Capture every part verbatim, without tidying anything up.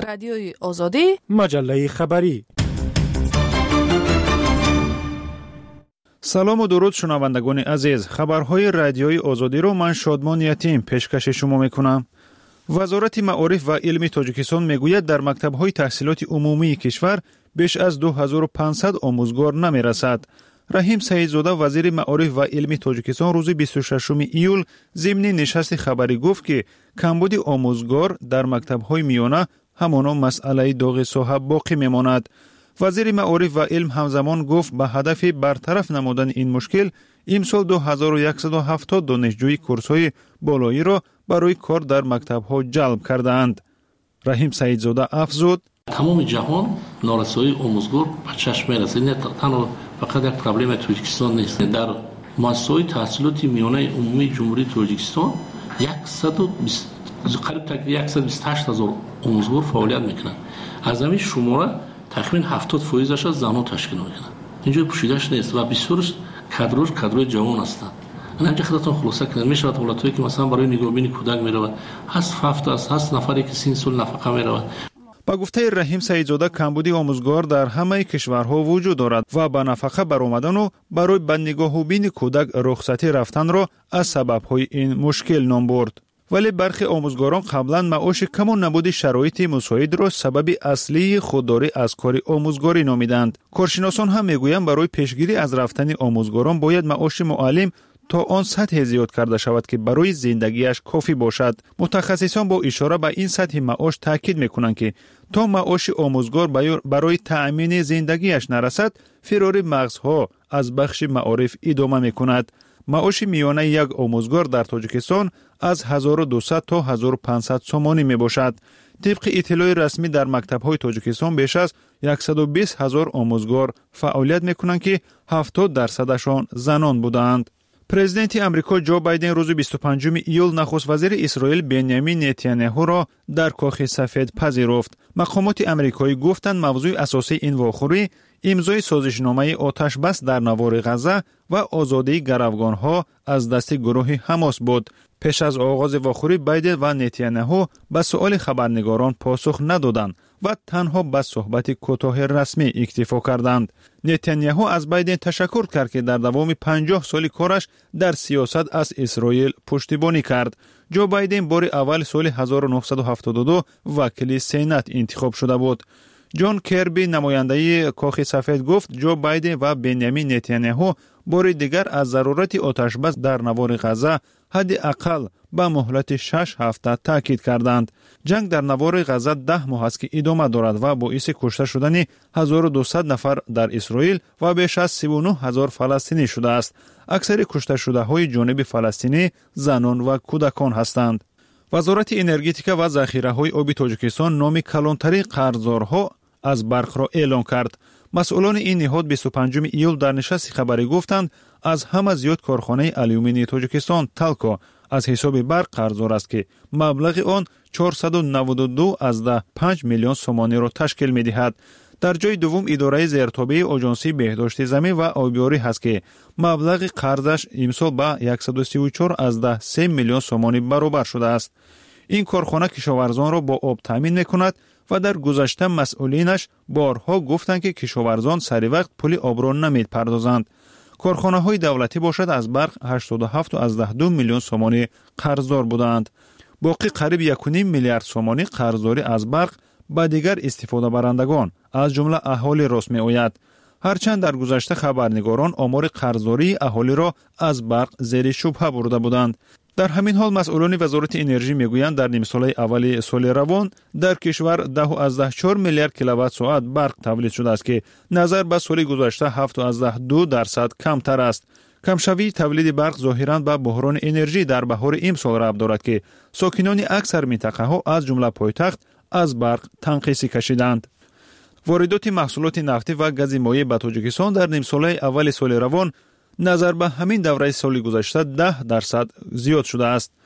رادیوی آزادی، مجله خبری. سلام و درود شنوندگان عزیز. خبرهای رادیوی آزادی رو من شادمان یتیم پیشکش شما میکنم. وزارت معارف و علم تاجیکستان میگوید در مکتب‌های تحصیلات عمومی کشور بیش از دو هزار و پانصد آموزگار نمیرسد. رحیم سعیدزاده وزیر معارف و علم تاجیکستان روز بیست و ششم ایول ضمن نشست خبری گفت که کمبود آموزگار در مکتب‌های میانه همانا مسئله داغ صاحب باقی میماند. وزیر معارف و علم همزمان گفت به هدف برطرف نمودن این مشکل امسال دو هزار و صد و هفتاد دانشجوی کورس‌های بالایی را برای کار در مکتب‌ها جلب کردند. رحیم سعیدزاده افزود: تمام جهان نارسایی آموزگار به چشم می‌رسد. نه تنها فقط یک پرابلم تاجیکستان نیست. در مؤسسه‌های تحصیلات میانه عمومی جمهوری تاجیکستان صد و بیست قریب تقریباً صد و بیست و هشت هزار آموزگار فعالیت میکنند. از همین شماره تقریباً هفتاد درصدش از زنان تشکیل میکنند. اینجا پوشیده‌اش نیست و بسیارش کادرش کادرای جوان هستند. من اینجا خدمتتون خلاصه کردم. میشه حالتایی که مثلا برای نگاهبینی کودک میرود هست هفت است هست نفری که سین سال نفقه میرود. با گفته رحیم سعیدزاده کمبود آموزگار در همه کشورها وجود دارد و با نفقه برآمدن و برای به نگاهبین کودک رخصتی رفتن را از سبب‌های این مشکل نام برد. ولی برخی آموزگاران قبلا معاش کم و نبود شرایط مساعد را سبب اصلی خودداری از کار آموزگاری نامیدند. کارشناسان هم میگویند برای پیشگیری از رفتن آموزگاران باید معاش معلم تا آن سطح زیاد کرده شود که برای زندگیش کافی باشد. متخصصان با اشاره به این سطح معاش تاکید میکنند که تا معاش آموزگار برای تأمین زندگیش نرسد، فرار مغزها از بخش معارف ادامه میکند. معاش میانه یک آموزگار در تاجیکستان از هزار و دویست تا هزار و پانصد سومانی می باشد. طبق اطلاع رسمی در مکتب‌های تاجیکستان بیش از صد و بیست هزار آموزگار فعالیت میکنند که هفتاد درصدشان زنان بودند. پرزیدنت امریکا جو بایدن روز بیست و پنجم ایول نخست وزیر اسرائیل بنیامین نتانیاهو را در کاخ سفید پذیرفت. مقامات امریکایی گفتند موضوع اساسی این واخوری امضای سازشنامه آتش بس در نوار غزه و آزادی گروگانها از دست گروه حماس بود. پیش از آغاز واخوری بایدن و نتانیاهو به سؤال خبرنگاران پاسخ ندادند و تنها به صحبت کوتاه رسمی اکتفا کردند. نتانیاهو از بایدن تشکر کرد که در دوام پنجاه سال کارش در سیاست از اسرائیل پشتیبانی کرد. جو بایدن بار اول سال هزار و نهصد و هفتاد و دو وکیل سنات انتخاب شده بود. جان کربی نماینده کاخ سفید گفت جو بایدن و بنیامین نتانیاهو بار دیگر از ضرورت آتش بس در نوار غزه حداقل به مهلت شش هفته تاکید کردند. جنگ در نوار غزه ده ماه است که ادامه دارد و باعث کشته شدن هزار و دویست نفر در اسرائیل و بیش از سی و نه هزار فلسطینی شده است. اکثر کشته شده های جانب فلسطینی زنان و کودکان هستند. وزارت انرژتیک و ذخیره های آبی تاجیکستان نام کلانتری قرضدارها از برق را اعلام کرد. مسئولان این نهاد بیست و پنجم ایول در نشست خبری گفتند از همه زیاد کارخانه آلومینی تاجیکستان تالکو از حساب برق قرضدار است که مبلغ آن چهارصد و نود و دو ازده پنج میلیون سومانی را تشکیل می دهد. در جای دوم اداره زیرتابه آژانسی بهداشت زمین و آبیاری هست که مبلغ قرضش امسال به صد و سی و چهار ازده سه میلیون سومانی برابر شده است. این کارخانه کشاورزان را با آب تامین میکند و در گذشته مسئولینش بارها گفتند که کشاورزان سری وقت پول آب را نمیپردازند. کارخانه های دولتی باشد از برق هشتاد و هفت ازده دو میلیون سومانی قرضدار بودند. باقی قریب یک و نیم میلیارد سومانی قرضداری از برق به دیگر استفاده برندگان از جمله اهالی راست می آید. هرچند در گذشته خبرنگاران آمار قرضداری اهالی را از برق زیر شبهه برده بودند. در همین حال مسئولان وزارت انرژی میگویند در نیم سال اول سال روان در کشور ده ازده چهار میلیارد کیلووات ساعت برق تولید شده است که نظر به سال گذشته هفت ازده دو درصد کمتر است. کمشوی تولید برق ظاهراً به بحران انرژی در بهار امسال ربط دارد که ساکنان اکثر منطقه ها از جمله پایتخت از برق تنقیصی کشیدند. واردات محصولات نفتی و گاز مایع به تاجیکستان در نیم سال اول سال روان نظر به همین دوره سال گذشته ده درصد زیاد شده است.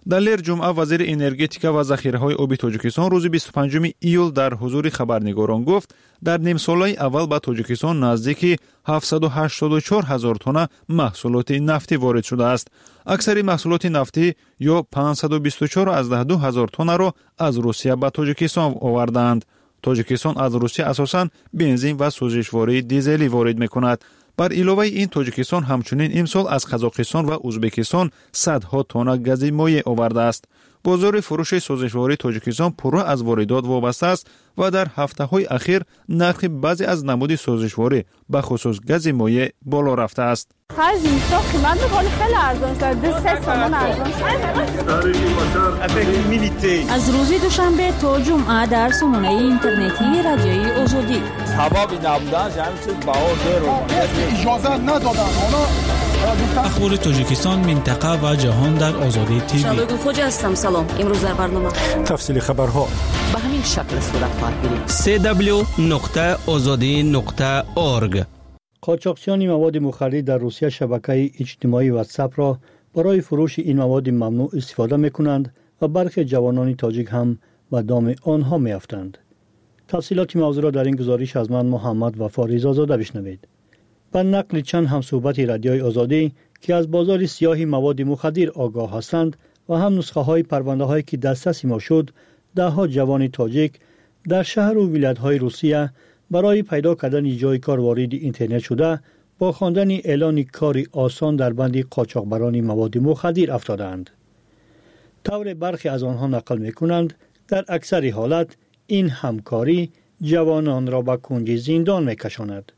در لیر جمعه وزیر انرژتیکا و ذخیره‌های آبی تاجیکستان روز بیست و پنجم ایول در حضور خبرنگاران گفت در نیم ساله اول به تاجیکستان نزدیک هفتصد و هشتاد و چهار هزار تن محصولات نفتی وارد شده است. اکثر محصولات نفتی یا پانصد و بیست و چهار ازده دو هزار تن را از روسیه به تاجیکستان آوردند. تاجیکستان از روسیه اساساً بنزین و سوزشواری دیزلی وارد می‌کند. بر علاوه این تاجیکستان همچنین امسال از قزاقستان و ازبکستان صدها تن گاز مایع آورده است. بازار فروش سوزشواری تاجیکستان پر از واردات وابسته است و در هفته‌های اخیر نرخ بعضی از نمود سوزشواری به خصوص گاز مایع بالا رفته است. خرج اینستا قیمت می‌کنه خیلی ارزان شده، سه تومان ارزان شده. از روز دوشنبه تا جمعه در سامانه اینترنتی رادیوی آزادی حبابی نبودن همین چیز بهار داره اجازه ندادن. اخبار تاجیکستان، منطقه و جهان در آزادی تیوی. شبگون خوجا هستم. سلام. امروز در برنامه تفصیل خبرها به همین شکل صورت خواهد گرفت. سی دبلیو نقطه آزادی نقطه اورگ. قاچاقچیان مواد مخدر در روسیه شبکه اجتماعی واتساپ را برای فروش این مواد ممنوع استفاده می‌کنند و برخی جوانان تاجیک هم به دام آنها می‌افتند. تفصیلات موضوع را در این گزارش از من محمد وفا رضازاده بشنوید. با نقل چند همصحبت رادیوی آزادی که از بازار سیاه مواد مخدر آگاه هستند و هم نسخه های پرونده هایی که دسترس ما شد، ده ها جوان تاجیک در شهر و ولایت های روسیه برای پیدا کردن جای کار وارد اینترنت شده با خواندن اعلان کاری آسان در بند قاچاقبران مواد مخدر افتادند. طور برخی از آنها نقل می‌کنند در اکثر حالت این همکاری جوانان را به کنج زندان می‌کشاند.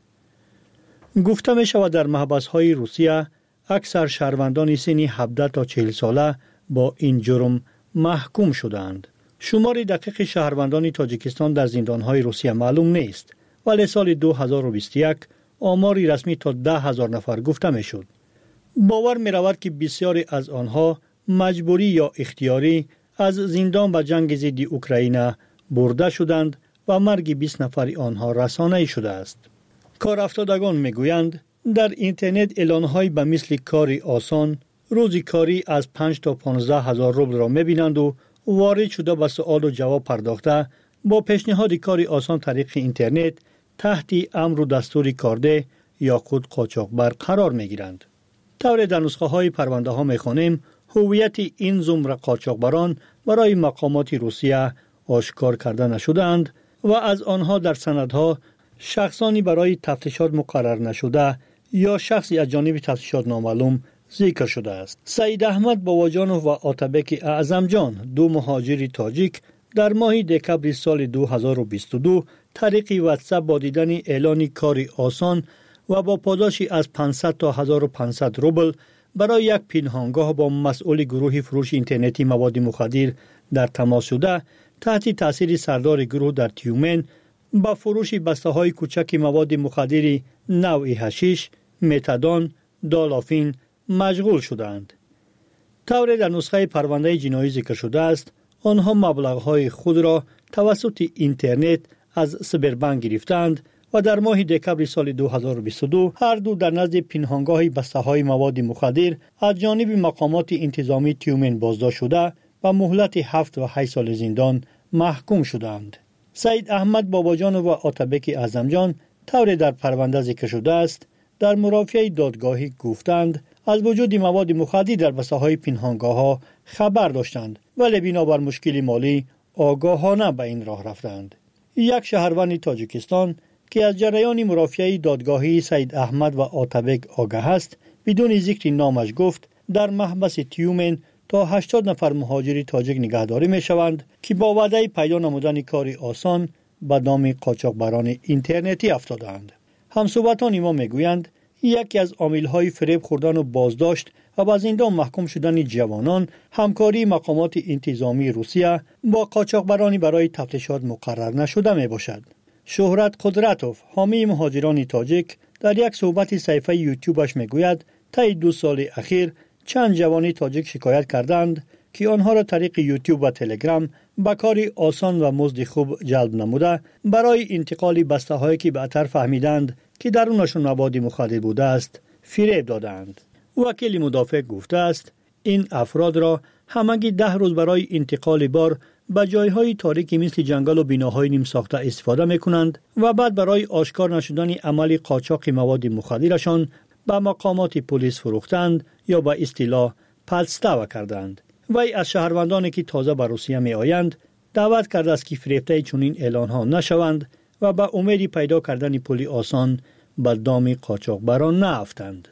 گفته می شود در محبس‌های روسیه اکثر شهروندان سنی هفده تا چهل ساله با این جرم محکوم شدند. شمار دقیق شهروندان تاجیکستان در زندان‌های روسیه معلوم نیست، ولی سال دو هزار و بیست و یک آماری رسمی تا ده هزار نفر گفته می شد. باور می رود که بسیاری از آنها مجبوری یا اختیاری از زندان به جنگ ضد اوکراین برده شدند و مرگ بیست نفر آنها رسانه‌ای شده است. کارافتادگان میگویند در اینترنت اعلان‌های به مثل کاری آسان، روزی کاری از پنج تا پانزده هزار روبل را می‌بینند و وارد شده به سوال و جواب پرداخته با پیشنهاد کاری آسان طریق اینترنت تحت امر و دستور کارده یا خود قاچاقبر قرار می‌گیرند. طور در نسخه‌های پرونده‌ها می‌خوانیم هویت این زمره قاچاقبران برای مقامات روسیه آشکار کرده نشده‌اند و از آنها در سندها شخصانی برای تفتیشات مقرر نشده یا شخصی از جانب تفتیشات نامعلوم ذکر شده است. سعید احمد باباجانوف و آتابک اعظمجان، دو مهاجر تاجیک، در ماه دکبر سال دو هزار و بیست و دو طریق واتساپ با دیدن اعلان کاری آسان و با پاداشی از پانصد تا هزار و پانصد روبل برای یک پنهانگاه با مسئول گروه فروش اینترنتی مواد مخدر در تماس شده، تحت تاثیر سردار گروه در تیومن با فروش بسته‌های کوچک مواد مخدر نوع حشیش، متادون، دالافین مشغول شدند. طور در نسخه پرونده جنایی ذکر شده است، آنها مبلغ‌های خود را توسط اینترنت از سبربنک گرفتند و در ماه دکبر سال دو هزار و بیست و دو هر دو در نزد پنهانگاه بسته‌های مواد مخدر از جانب مقامات انتظامی تیومن بازداشت شده و مهلت هفت و هشت سال زندان محکوم شدند. سعید احمد باباجان و آتابک اعظمجان طور در پرونده ذکر شده است، در مرافعه دادگاهی گفتند از وجود مواد مخدر در بسته‌های پنهانگاه‌ها خبر داشتند ولی بنابر مشکل مالی آگاهانه به این راه رفتند. یک شهروند تاجیکستان که از جریان مرافعه دادگاهی سعید احمد و آتابک آگاه است، بدون ذکر نامش گفت در محبس تیومن تا هشتاد نفر مهاجر تاجیک نگهداری می شوند که با وعده پیدا نمودن کاری آسان به دام قاچاقبران اینترنتی افتادند. همصحبتان ما می گویند یکی از عامل‌های فریب خوردن و بازداشت و به زندان محکوم شدن جوانان همکاری مقامات انتظامی روسیه با قاچاقبرانی برای تفتیشات مقرر نشده می باشد. شهرت قدرتوف، حامی مهاجران تاجیک، در یک صحبت صفحه یوتیوبش می گوید طی دو سال اخیر چند جوانی تاجیک شکایت کردند که آنها را طریق یوتیوب و تلگرام به کاری آسان و مزد خوب جلب نموده برای انتقال بسته‌هایی که بعدتر فهمیدند که درونشون مواد مخدر بوده است فریب دادند. وکیل مدافع گفته است این افراد را همگی ده روز برای انتقال بار به جایهای تاریکی مثل جنگل و بناهای نیم ساخته استفاده میکنند و بعد برای آشکار نشدن عمل قاچاق مواد مخدرشان به مقامات پلیس فروختند یا به اصطلاح پلستوه کردند. وی از شهروندانی که تازه به روسیه می آیند دعوت کرده است که فریفته چنین اعلان ها نشوند و به امید پیدا کردن پولی آسان به دام قاچاقبران نافتند.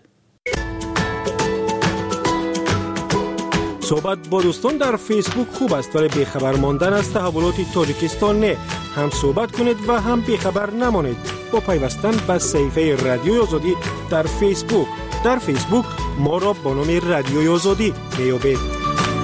صحبت با دوستان در فیسبوک خوب است ولی بیخبر ماندن از تحولات تاجیکستان نه. هم صحبت کنید و هم بیخبر نمانید با پیوستن به صفحه رادیوی آزادی در فیسبوک. در فیسبوک ما را با نام رادیوی آزادی بیابید.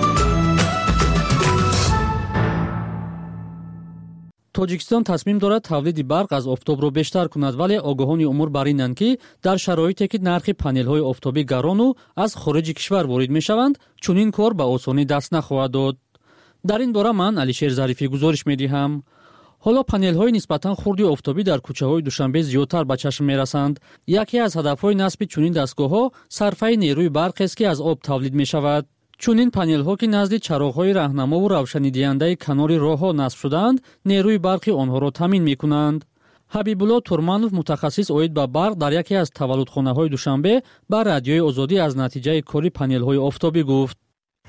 توجیکستان تصمیم دارد تولید برق از آفتاب را بیشتر کند ولی آگاهان امور بر اینند که در شرایطی که نرخ پنل‌های آفتابی گران و از خارج کشور وارد می‌شوند چون این کار به آسانی دست نخواهد داد. در این باره من علیشیر ظریفی گزارش می‌دهم. حالا پنل‌های نسبتاً خرد آفتابی در کوچه‌های دوشنبه زیادتر به چشم می‌رسند. یکی از هدف‌های نصب چنین دستگاه‌ها صرفه نیروی برق است که از آب تولید می‌شود. چون این پنل ها که نزد چراغ‌های راهنما و روشنی دهنده کنار راه‌ها نصب شدند، نیروی برقی آنها را تامین می‌کنند. حبیب‌الله تورمانوف متخصص اوید به برق در یکی از تولدخانه‌های دوشنبه به رادیوی آزادی از نتیجه کاری پنل‌های آفتابی گفت.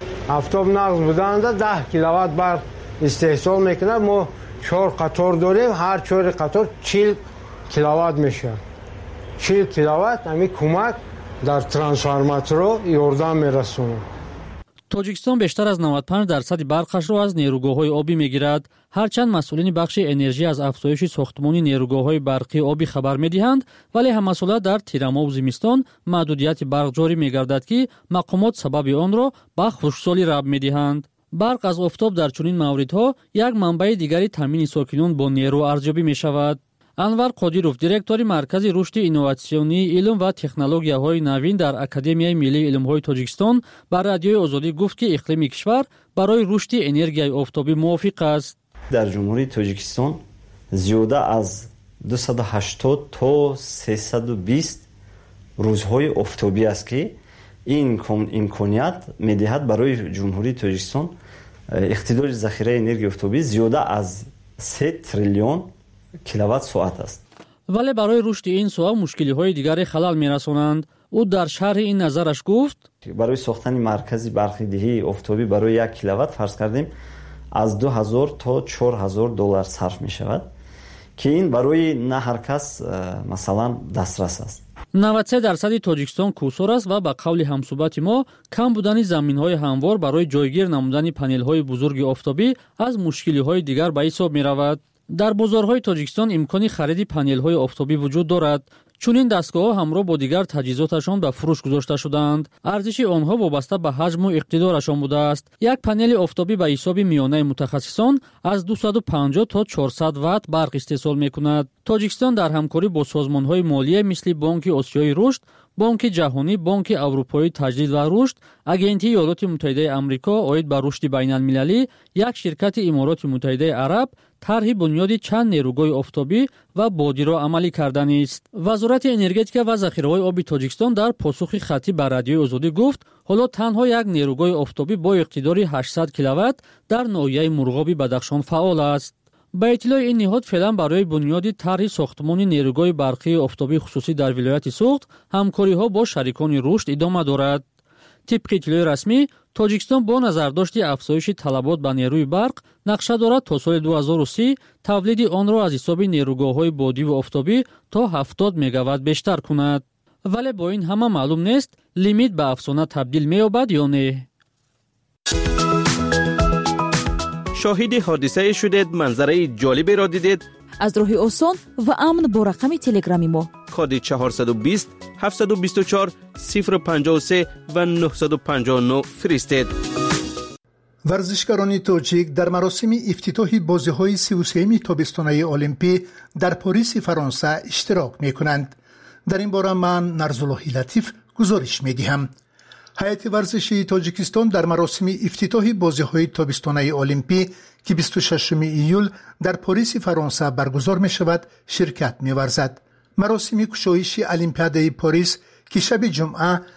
آفتاب نقض بودند ده کیلووات برق استحصال می‌کنه. ما چهار قطار داریم، هر چهار قطار چهل کیلووات میشه. چهل کیلووات همین کمک در ترانسفورماتور یاردم میرسونه. توجیکستان بیشتر از نود و پنج درصد برقش را از نیروگاه‌های آبی می‌گیرد. هرچند مسئولین بخش انرژی از افزایش ساختمانی نیروگاه‌های برقی آبی خبر می‌دهند، ولی هم‌مسئولیت در تیرما و زمستان محدودیت برق جاری می‌گردد که مقامات سبب آن را به خشکسالی ربط می‌دهند. برق از آفتاب در چنین موردها یک منبع دیگری تامین ساکنان با نیرو ارزیابی می‌شود. انور قادیروف دیرکتور مرکز رشد اینوواسیونی علم و تکنولوژی‌های نوین در اکادمیای ملی علم‌های تاجیکستان بر رادیوی آزادی گفت که اقلیم کشور برای رشد انرژی آفتابی موافق است. در جمهوری تاجیکستان زیاده از دویست و هشتاد تا سیصد و بیست روزهای آفتابی است که این امکانیت می‌دهد برای جمهوری تاجیکستان اقتدار ذخیره انرژی آفتابی زیاده از سه تریلیون کیلووات ساعت است. ولی برای رشد این سوال مشکلی‌های دیگری خلل می‌رسانند. او در شرح این نظرش گفت برای ساختن مرکزی برقی آفتابی برای یک کیلووات فرض کردیم از دو هزار تا چهار هزار دلار صرف می‌شود که این برای نه هر کس مثلا دسترس است. نود و سه درصد تاجیکستان کوسر است و به قول همصحبت ما کم بودن زمین‌های هموار برای جایگیر نمودن پنل‌های بزرگ آفتابی از مشکلی‌های دیگر به حساب می‌رود. در بازارهای تاجیکستان امکان خرید پنل‌های آفتابی وجود دارد. چون این دستگاه‌ها همراه با دیگر تجهیزاتشان به فروش گذاشته شدند. ارزش آنها وابسته به حجم و اقتدارشان بوده است. یک پنل آفتابی به حساب میانه متخصصان از دویست و پنجاه تا چهارصد وات برق استحصال می‌کند. تاجیکستان در همکاری با سازمان‌های مالی مثل بانک آسیای رشد، بانک جهانی، بانک اروپایی تجدید و رشد، آژانسی ایالات متحده آمریکا اوید به رشد بین‌المللی، یک شرکت امارات متحده عرب طرح بنیاد چند نیروگاه آفتابی و بادی را عملی کردن است. وزارت انرژتیک و ذخیره‌های آبی تاجیکستان در پاسخ خطی به رادیوی آزادی گفت حالا تنها یک نیروگاه آفتابی با اقتدار هشتصد کیلووات در ناحیه مرغابی بدخشان فعال است. با اطلاع این نهاد فعلا برای بنیاد طرح ساختمان نیروگاه برقی آفتابی خصوصی در ولایت سوخت همکاری‌ها با شریکان رشد ادامه دارد. طبق اطلاع رسمی تاجیکستان با نظرداشت افزایش طلبات به نیروی برق نقشه دارد تا سال دو هزار و سی تولید آن را از حساب نیروگاه‌های بادی و آفتابی تا هفتاد مگاوات بیشتر کند. ولی با این همه معلوم نیست لیمیت به افسانه تبدیل می‌یابد یا نه. شاهد حادثه شدید، منظره جالبی را دیدید؟ از راه آسان و امن با رقم تلگرامی ما کد چهارصد و بیست هفتصد و بیست و چهار صفر پنجاه و سه و نهصد و پنجاه و نه فرستید. ورزشکاران توجیک در مراسم افتتاح بازی‌های سی و سوم تابستانه المپی در پاریس فرانسه اشتراک می‌کنند. در این باره من نرزالله لطیف گزارش می‌دهم. هیئت ورزشی تاجیکستان در مراسم افتتاح بازی‌های تابستانه المپی که بیست و ششم ایول در پاریس فرانسه برگزار می‌شود شرکت می‌ورزد. مراسم گشایش المپیادای پاریس که شب جمعه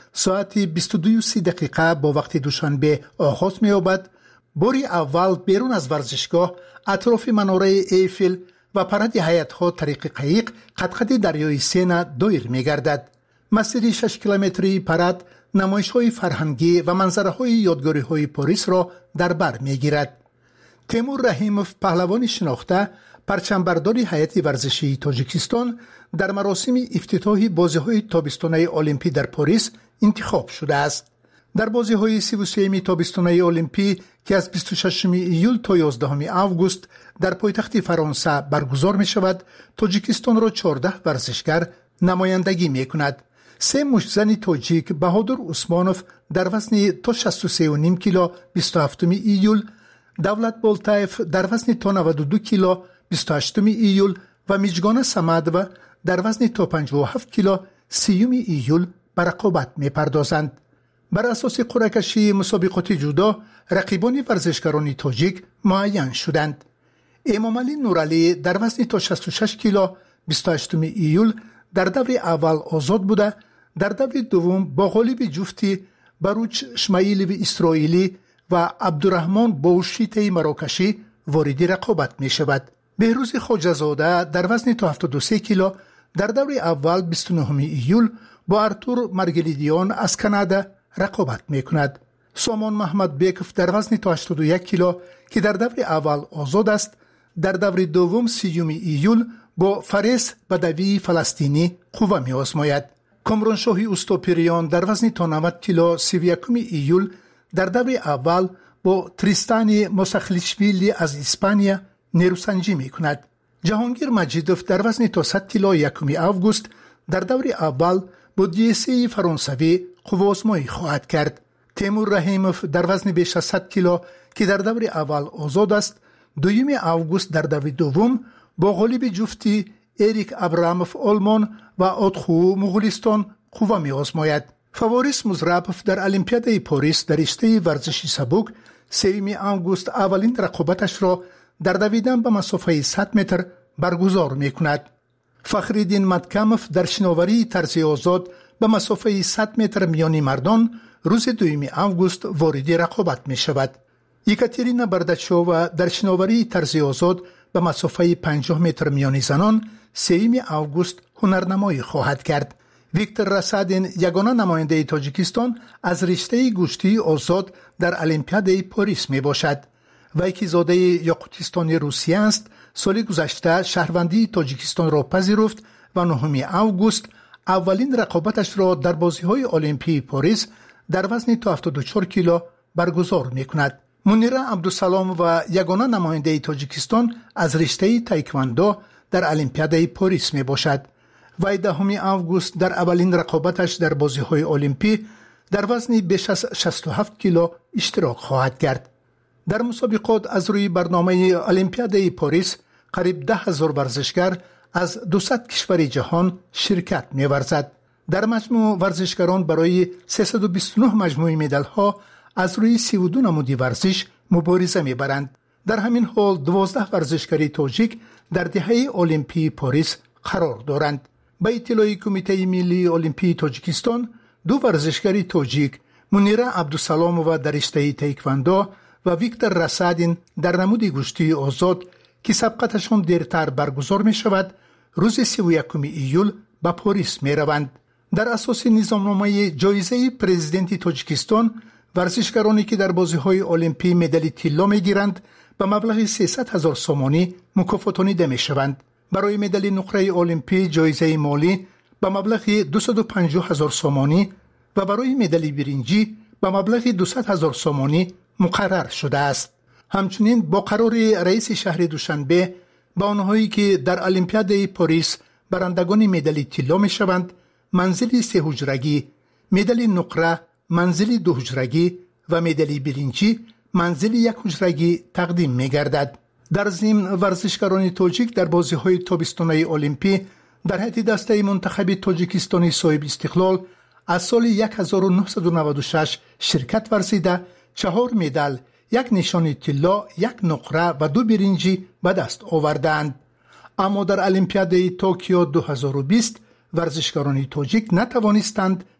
ساعت بیست و دو و سی دقیقه با وقت دوشنبه آغاز می‌یابد. باری اول بیرون از ورزشگاه اطراف مناره ایفل و پرد هیئت‌ها طریق قایق قد قد دریای سینا دایر می‌گردد. مسیر شش کیلومتری پرد نمایش‌های فرهنگی و منظره‌های یادگاری‌های پاریس را در بر می‌گیرد. تیمور رحیموف پهلوان شناخته پرچمبرداری هیئت ورزشی تاجیکستان در مراسم افتتاح بازی‌های تابستانه المپی در پاریس انتخاب شده است. در بازی‌های سی و سوم تابستانه المپی که از بیست و ششم ایول تا یازدهم آگوست در پایتخت فرانسه برگزار می‌شود، تاجیکستان را چهارده ورزشگر نمایندگی می‌کند. سه مشتزن تاجیک بهادر عثمانوف در وزن تا شصت و سه و نیم کیلو بیست و هفتم ایول، دولت بولتایف در وزن تا نود و دو کیلو بیست و هشتم ایول و میجگان سمدو در وزن تا پنجاه و هفت کیلو سیوم ایول به رقابت می‌پردازند. بر اساس قرعه کشی مسابقات جودو رقیبان ورزشکاران تاجیک معین شدند. امامعلی نورعلی در وزن تا شصت و شش کیلو بیست و هشتم ایول در دور اول آزاد بوده، در دور دوم با غالب جفتی بروچ شمایلوی اسرائیلی و عبدالرحمن بوشیته مراکشی وارد رقابت می شود. بهروز خواجه‌زاده در وزن تا هفتاد و سه کیلو در دور اول بیست و نه ایول با ارتور مرگلیدیان از کانادا رقابت می کند. سامان محمد بیکف در وزن تا هشتاد و یک کیلو که در دور اول آزاد است، در دور دوم سیوم ایول با فارس بدوی فلسطینی قوه می آزماید. کامران شاهی اوستوپیریان در وزن تا نود کیلو سی و یکم ایول در دور اول با تریستان موسخلیشویلی از اسپانیا نیروسنجی می کند. جهانگیر مجیدوف در وزن تا صد کیلو یکم آگوست در دور اول با دیسی فرانسوی قوه آزمایی خواهد کرد. تیمور رحیموف در وزن بیش از صد کیلو که در دور اول آزاد است، دوم آگوست در دور دوم با غالب جفتی اریک ابراموف آلمان و آتخو مغولستان قوه می آزماید. فواریس مزرابوف در المپیاد پاریس در رشته ورزشی سبک سوم آگوست اولین رقابتش را در دویدن به مسافه صد متر برگزار می کند. فخریدین مدکموف در شناوری طرز آزاد به مسافه صد متر میانی مردان روز دوم آگوست وارد رقابت می شود. یکاترینا بردچووا در شناوری طرز آزاد به مسافه پنجاه متر میانی زنان سوم آگوست هنرنمایی خواهد کرد. ویکتور راسادین یگانه نماینده تاجیکستان از رشته گوشتی آزاد در المپیاد پاریس می باشد. وی که زاده یاقوتستان روسیه است، سال گذشته شهروندی تاجیکستان را پذیرفت و نهم آگوست اولین رقابتش را در بازی‌های المپی پاریس در وزن تا هفتاد و چهار کیلو برگزار می کند. منیره عبدالسلام و یگانه نماینده تاجیکستان از رشته تایکواندو در المپیاد پاریس می باشد. وی دهم آگوست در اولین رقابتش در بازی‌های المپی در وزن بیش از شصت و هفت کیلو اشتراک خواهد کرد. در مسابقات از روی برنامه المپیاد پاریس قریب ده هزار ورزشگر از دویست کشور جهان شرکت می‌ورزد. در مجموع ورزشکاران برای سیصد و بیست و نه مجموعه مدال‌ها از روی سی و دو نمودی ورزش مبارزه می‌برند. در همین حال دوازده ورزشکاری تاجیک در دهه المپی پاریس قرار دارند. به اطلاع کمیته ملی المپی تاجیکستان، دو ورزشکاری تاجیک، منیره عبدالسلامووا در رشته تایکواندو و ویکتور راسادین در نمود گوشتی آزاد که سبقتشان دیرتر برگزار می شود، روز سی و یکم ایول به پاریس می روند. در اساس نظامنامه جایزه پرزیدنت تاجیکستان، ورزشکارانی که در بازی‌های المپی مدال طلا می گیرند به مبلغ سیصد هزار سومانی مکافاتانیده می شوند. برای مدال نقره المپی جایزه مالی به مبلغ دویست و پنجاه هزار سومانی و برای مدال برنجی به مبلغ دویست هزار سومانی مقرر شده است. همچنین با قرار رئیس شهر دوشنبه به آنهایی که در المپیاد پاریس برندگان مدال طلا می شوند منزل سه حجرگی، مدال نقره منزل دو حجرگی و مدال برنجی منزل یک حجرگی تقدیم می گردد. در ضمن ورزشکاران تاجیک در بازی‌های تابستانه المپی در هیئت دسته منتخب تاجیکستانی صاحب استقلال از سال هزار و نهصد و نود و شش شرکت ورزیده چهار مدال، یک نشان طلا، یک نقره و دو برنجی به دست آوردند. اما در المپیاد توکیو دو هزار و بیست ورزشکاران تاجیک نتوانستند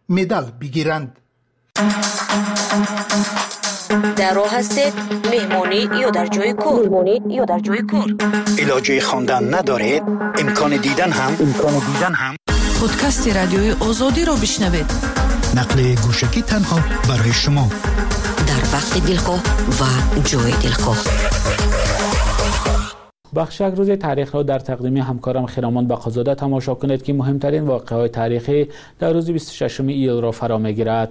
مدال بگیرند. در راه هستید مهمانی یا در جای کار مهمانی یا در جای کار علاجه خواندن ندارید امکان دیدن هم امکان دیدن هم پادکست رادیوی آزادی را بشنوید. نقل گوشکی تنها برای شما در وقت دلخواه و جای دلخواه. بخش یک روز تاریخ را در تقدیم همکارم خیرامان بقازاده تماشا کنید که مهمترین واقعه‌های تاریخی در روز بیست و ششم ایل را فرا می‌گیرد.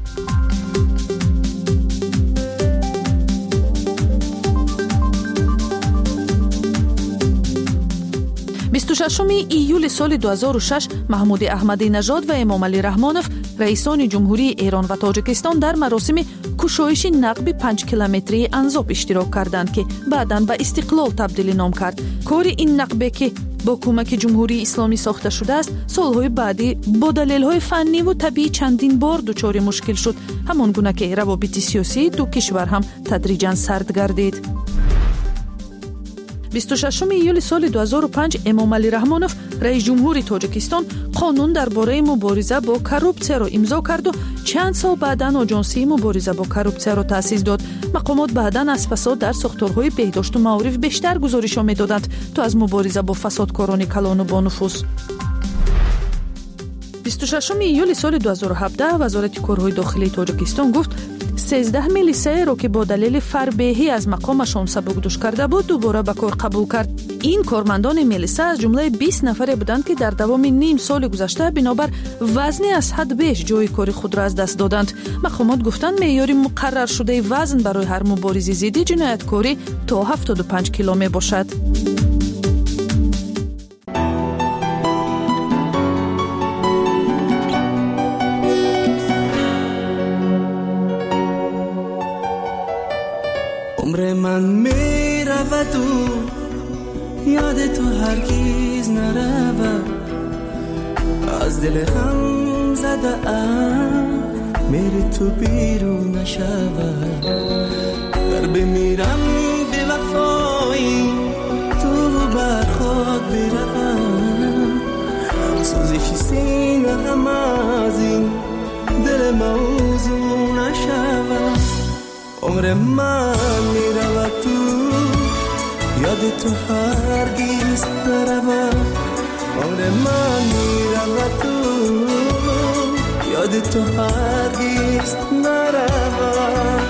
بیست و ششم ایول سال دو هزار و شش محمود احمدی نژاد و امام علی رحمانوف رئیسان جمهوری ایران و تاجیکستان در مراسم کشایش نقب پنج کیلومتری انزاب اشتراک کردند که بعداً به استقلال تبدیل نام کرد. کار این نقبه که با کمک جمهوری اسلامی ساخته شده است سالهای بعدی با دلایل فنی و طبیعی چندین بار دچار مشکل شد، همان گونه که روابط سیاسی دو کشور هم تدریجاً سرد گردید. بیست و ششم ایول سال دو هزار و پنج امام علی رحمانوف رئیس جمهوری تاجیکستان قانون درباره مبارزه با کروپسیا را امضا کرد و چند سال بعداً آژانسی مبارزه با کروپسیا را تأسیس داد. مقامات بعداً از فساد در ساختارهای بهداشت و معارف بیشتر گزارش می‌دادند تا از مبارزه با فسادکاران کلان و با نفوذ. بیست و ششم ایول سال دو هزار و هفده وزارت کارهای داخلی تاجیکستان گفت سیزده میلیسه را که با دلیل فربهی از مقامشان سبکدوش کرده بود دوباره به کار قبول کرد. این کارمندان میلیسه از جمله بیست نفر بودند که در دوام نیم سال گذشته بنابر وزنی از حد بیش جای کار خود را از دست دادند. مقامات گفتند معیار مقرر شده وزن برای هر مبارز ضد جنایتکاری تا هفتاد و پنج کیلو می باشد. عمر من می رود و یاد تو هرگیز نرود، از دل غم زده ام میری تو بیرون نشود. در بمیرم به وفایی تو بر خود بروم، سوزش سینه غم از این دل موضوع نشود. عمر من می رود تو یاد تو هرگیز نرود. عمر من می رود تو یاد تو هرگیز نرود.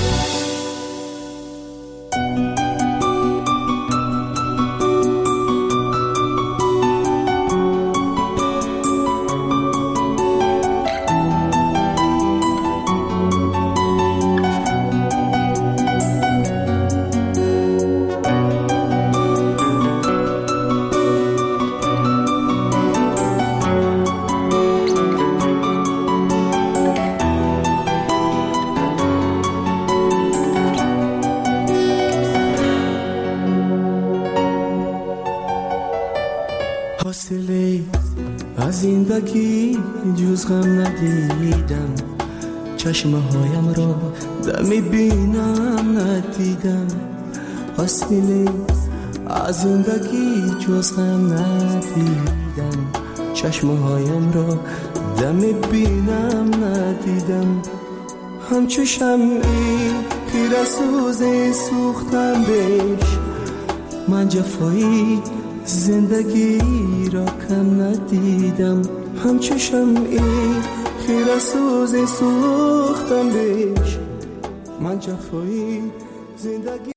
زندگی جز غم ندیدم، چشمه هایم را دمی بینم ندیدم. حاصله از زندگی جز غم ندیدم، چشمه هایم را دمی بینم ندیدم. همچو شمعی خیره سوز سوختم بهش، من جفایی زندگی را کم ندیدم. همچو شمعی خیره سوز سوختم بهش، من جفایی زندگی.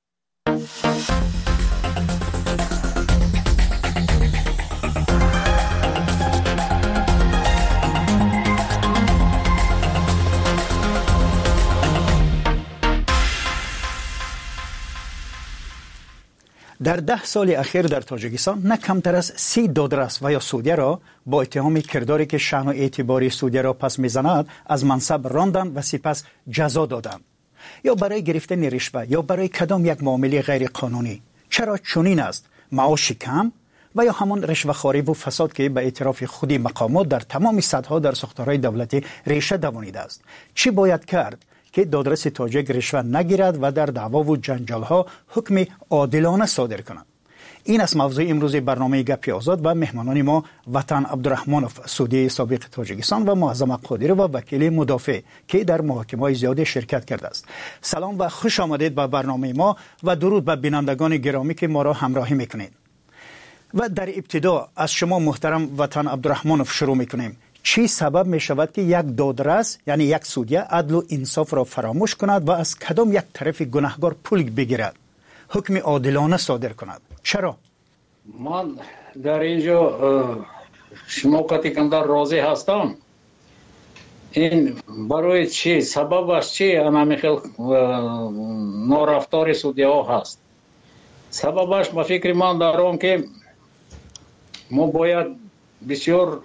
در ده سال اخیر در تاجیکستان نه کمتر از سی دادرس و یا سودیه را با اتهام کرداری که شأن و اعتباری سودیه را پس میزند از منصب راندند و سپس جزا دادند، یا برای گرفتن رشوه یا برای کدام یک معامله غیر قانونی. چرا چنین است؟ معاش کم و یا همان رشوه‌خواری و فساد که به اعتراف خودی مقامات در تمام سطح‌ها در ساختارهای دولتی ریشه دوانیده است. چی باید کرد که دادرس تاجیک رشوه نگیرد و در دعوا و جنجال‌ها حکم عادلانه صادر کند؟ این است موضوع امروز برنامه گپی آزاد و مهمانان ما وطن عبدالرحمانوف سودی سابق تاجیکستان و معظم قادری و وکیل مدافع که در محاکمه‌های زیاد شرکت کرده است. سلام و خوش آمدید به برنامه ما و درود به بینندگان گرامی که ما را همراهی میکنید. و در ابتدا از شما محترم وطن عبدالرحمانوف شروع میکنیم. چی سبب می شود که یک دادرس یعنی یک سودیه عدل و انصاف را فراموش کند و از کدام یک طرف گناهکار پول بگیرد، حکم عادلانه صادر کند؟ چرا؟ من در اینجا شما کتیکندر راضی هستم. این برای چی؟ سببش چی؟ اما خیلی نارفتار سودیه ها هست. سببش به فکر من دارم که ما باید بسیار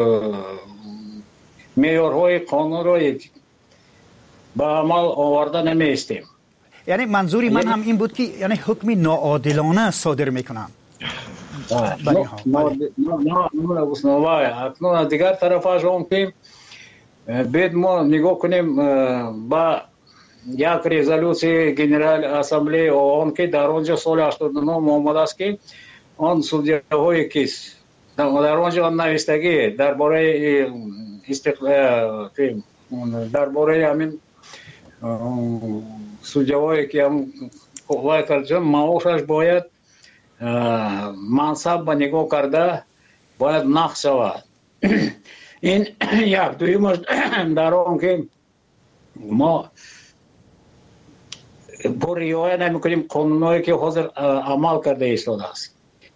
معیارهای قانون را به عمل آورده نمیستیم. یعنی منظوری من هم این بود که یعنی حکم ناعادلانه صادر میکنن. نه نه نه اکنون از دیگر طرفش هم که باید ما نگاه کنیم با یک رزولوسی گنرال اسامبلی آن که در آنجا سال هشتاد و نه آمده است که آن سودیه های کیس در آنجا آن نوشتگی درباره استقلال درباره همین سودیه هایی که هم قوای ترجمه معاشش باید منصب به نگاه کرده باید نقص شود. این یک دویمش در آن که ما با رعایت نمی‌کنیم قانونایی که حاضر عمل کرده ایستاده است.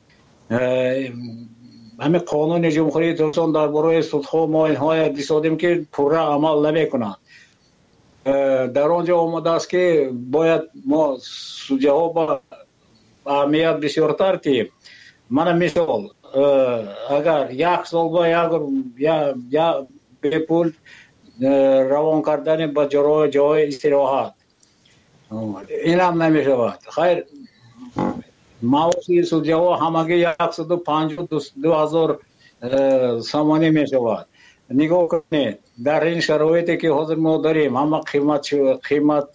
همین قانون جمهوری تاجیکستان درباره سودها ما اینها دیدیم که پورا عمل نمی‌کنند. در آنجا آمده است که باید ما سودیه ها با اهمیت بسیارتر که من مثال اگر یک سال با یا یا به پول روان کردن به جای جای استراحت این هم نمی شود. خیر معاشی سودیه ها همگی صد و پنجاه دو هزار سامانی می شود. نگاه کنید در این شرایطی که حاضر ما داریم همه قیمت قیمت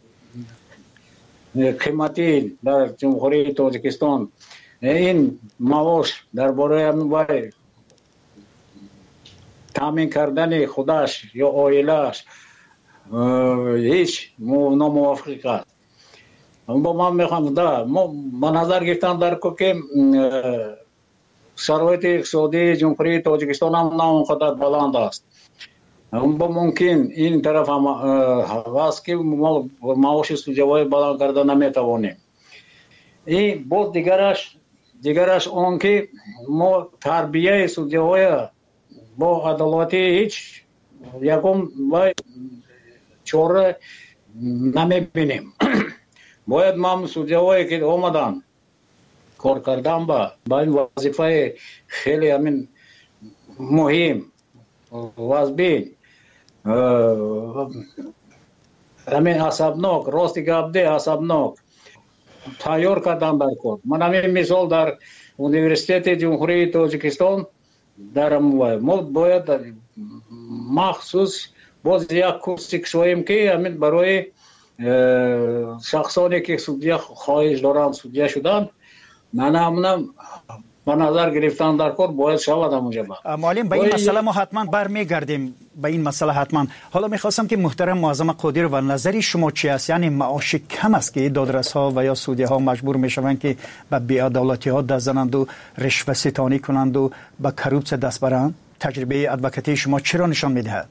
قیمتی در جمهوری تاجیکستان این معاش درباره همین تامین کردن خودش یا عائله‌اش هیچ ناموافق است. با من میخوام دا ما نظر گرفتم در که شرایط اقتصادی جمهوری تاجیکستان هم نه اونقدر بلند است. با ممکن این طرف هم هست که ما معاش سودیه های بلند کرده نمیتوانیم. این بود دیگرش دیگرش اون که ما تربیه سودیه های با عدالتی هیچ یکم و چوره نمیبینیم. باید ما سودیه هایی که آمدن کار کردن با با این وظیفه خیلی همین مهم وزبین همین عصبناک راستی گفته عصبناک تیار کردن در کار. من همین مثال در اونیورسیتت جمهوری تاجیکستان دارم. ما باید مخصوص باز یک کورس کشویم که همین برای شخصانی که سودیه خواهش دارن سودیه شدن من همونم با نظر گرفتن در کار باید شود همونجا با معلم به این مسئله ما حتما برمیگردیم. به این مسئله حتما. حالا میخواستم که محترم معظم قادری و نظری شما چی است؟ یعنی معاش کم است که دادرس ها و یا سودیه ها مجبور میشوند که به بی‌عدالتی ها دست زنند و رشوه ستانی کنند و به کروپس دست برند؟ تجربه ادوکاتی شما چرا نشان میدهد؟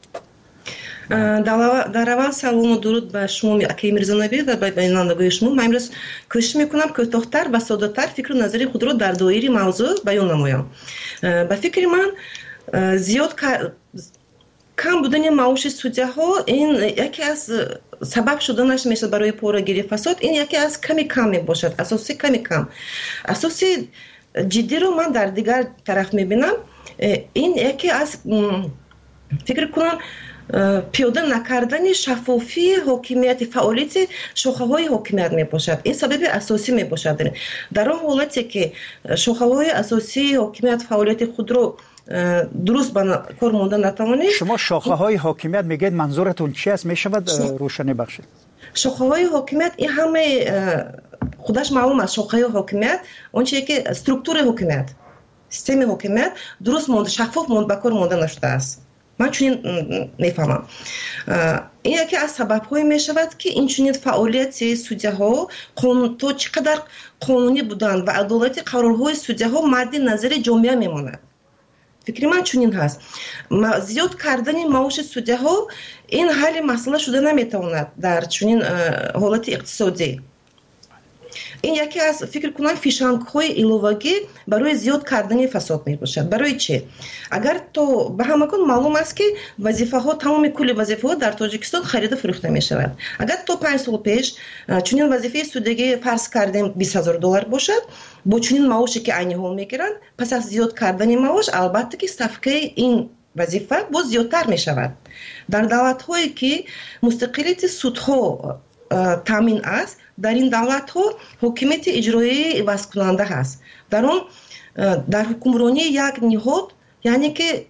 در اول سلام و درود به شما اکی میرزانوی و به بینندگان شما. من امروز کوشش میکنم کوتاه‌تر و ساده‌تر فکر و نظری خود را در دایره موضوع بیان نمایم. به فکر من زیاد کم بودن معاش سودیه ها این یکی از سبب شدنش میشه برای پورگیری فساد. این یکی از کمی کم میباشد، اساسی کمی کم. اساسی جدی رو من در دیگر طرف میبینم. این یکی از فکر کنم پیاده نکردن شفافی حاکمیت فعالیت شاخه های حاکمیت می باشد. این سبب اساسی می باشد. در اون حالتی که شاخه های اساسی حاکمیت فعالیت خود رو درست به کار مانده نتوانید. شما شاخه های حاکمیت میگید منظورتون چی است؟ می شود روشنی بخشید؟ شاخه های حاکمیت این همه خودش معلوم است شاخه حاکمیت اون چیزی که استرکتور حاکمیت سیستم حاکمیت درست مونده شفاف مونده بکار مونده نشده است. من چنین میفهمم. این یکی از سبب‌های میشود که این چنین فعالیت سودی‌ها قانون تو چقدر قانونی بودن و عدالت قرارهای سودی‌ها مد نظر جامعه میماند. فکر من چنین هست. زیاد کردن معاش سودی‌ها این حل مسئله شده نمیتواند در چنین حالت اقتصادی. این یکی از فکر کنم فیشنگ‌های ایلوواگی برای زیاد کردن فساد میباشد. برای چی؟ اگر تو به همگان معلوم است که وظیفه ها تمام کل وظیفه ها در تاجیکستان خرید و فروخته میشود. اگر تو پنج سال پیش چنین وظیفه سودگی فرض کردیم بیست هزار دلار باشد با چنین معاشی که عینی ها میگیرند پس از زیاد کردن معاش البته که صفقه این وظیفه باز زیادتر میشود. در دولت هایی که مستقلیت سودها تامین است در این دولت ها حکومت اجرایی عوض کننده هست. در اون در حکمرانی یک نهاد یعنی که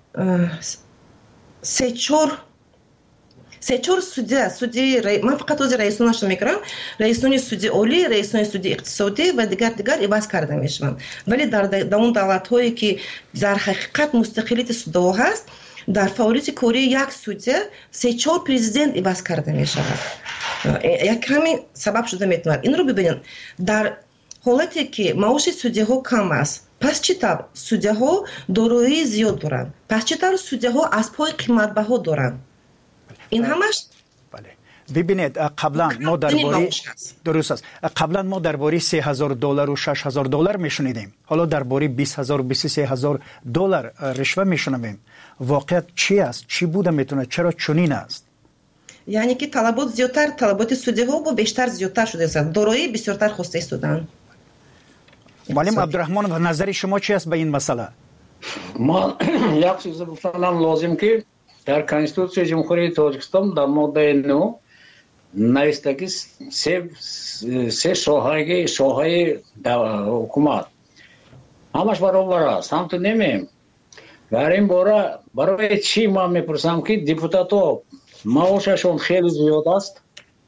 سه چهار سه چهار سودی سودی من فقط از رئیسانش میگم رئیسان سودی عالی رئیسان سودی اقتصادی و دیگر دیگر عوض کرده میشوند. ولی در در اون دولت هایی که در حقیقت مستقلیت سودها هست در فعالیت کاری یک سودی سه چهار پرزیدنت عوض کرده میشود. یک همین سبب شده میتونه. این رو ببینید در حالتی که معاش سودی ها کم است پس چطور سودی ها دارایی زیاد دارند پس چطور سودی ها از پای قیمت بها دارند این همش بله. ببینید قبلا ما درباره درست است قبلا ما درباره سه هزار دلار و شش هزار دلار میشنیدیم حالا درباره بیست هزار و بیست و سه هزار دلار رشوه میشنویم. واقعیت چی است؟ چی بوده میتونه؟ چرا چنین است؟ یعنی که طلبات زیادتر طلبات سودی ها با بیشتر زیادتر شده است. دارایی بسیارتر خواسته استودن. معلم عبدالرحمن و نظر شما چی است به این مسئله؟ ما یک چیز بفرمایم لازم که در کنستیتوسیون جمهوری تاجیکستان در ماده نه نوشته که سه سه شاخه شاخه حکومت همش برابر است. هم تو نمیم. در این باره برای چی ما میپرسم که دیپوتاتو معاششون خیلی زیاد است.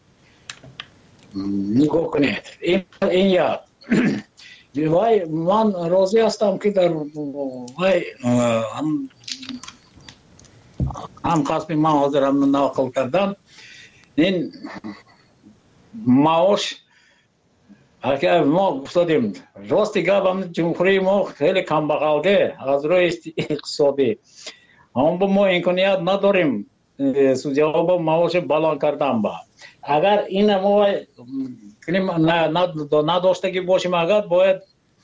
نگاه کنید. این این یا وای من راضی هستم که در وای هم هم قسمی من حاضرم نقل کردم این معاش اگر ما افتادیم راستی گفتم جمهوری ما خیلی کم بغلده از روی اقتصادی هم با ما امکانیت نداریم سودی‌ها با معاش بلند کردن با اگر این ما نداشتگی باشیم اگر باید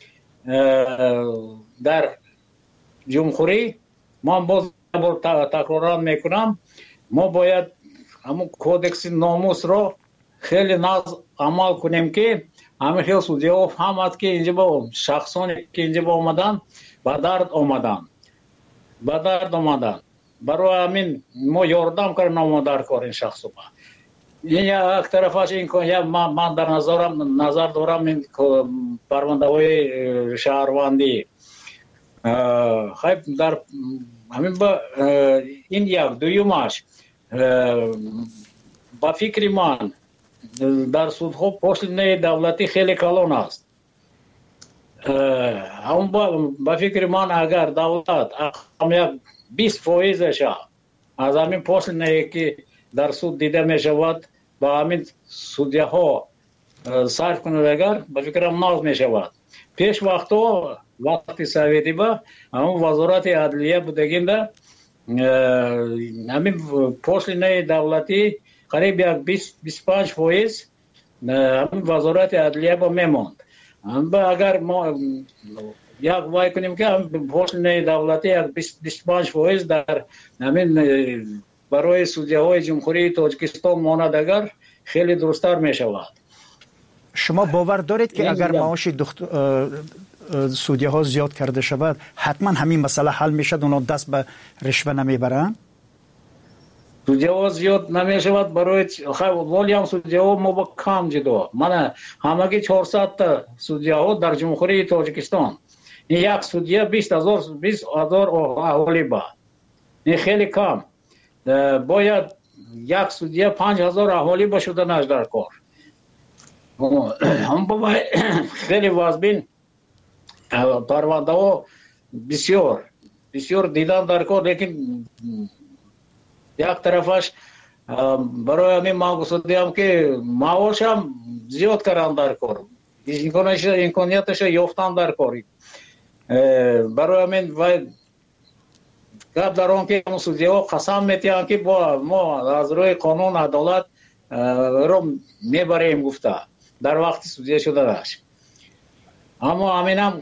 در جمهوری ما باز تکرار میکنم ما باید همون کودکس ناموس رو خیلی ناز عمل کنیم که همه خیلی سودی‌ها فهمد که اینجا با شخصانی که اینجا با آمدن با درد آمدن با درد آمدن برای همین ما یاردم کردیم ما در کار این شخص با این یک طرفش این که من در نظرم نظر دارم این پرونده های شهروندی خیلی در همین با این یک دویمش با فکر من در سودها پشت دولتی خیلی کلان است. هم با, با فکر من اگر دولت هم یک بیست فایزش از همین پشت که در سود دیده می شود با همین سودیه ها صرف کنه اگر با فکرم ناز می شود. پیش وقتا وقتی سویدی با همون وزارت عدلیه بودگیم همین پشت دولتی قریب یک بیست بیست و پنج فایز همین وزارت عدلیه با میموند. اگر ما یک وای کنیم که پشت دولتی یک بیست و پنج فایز در همین برای سودیه های جمهوری تاجیکستان ماند اگر خیلی درستر می شود. شما باور دارید که اگر معاش سودیه ها زیاد کرده شود حتما همین مسئله حل می شد اونا دست به رشوه نمی برند؟ سودیه ها زیاد نمی شود برای ولی هم سودیه ها ما با کم جدا من همگی چهارصد تا سودیه ها در جمهوری تاجیکستان این یک سودیه بیست هزار بیست هزار اهالی با این خیلی کم باید یک سودیه پنج هزار اهالی با شده نش در کار هم بابا خیلی وازبین پرونده ها بسیار بسیار دیدن در کار، لیکن یک طرفش برای همین ما گفتیم که معاش هم زیاد کردن در کار، امکانیتش یافتن در کار. برای همین گپ در آن که سودی ها قسم میتیان که با ما از روی قانون عدالت رو میبریم گفته در وقت سودی شده داشت، اما همین هم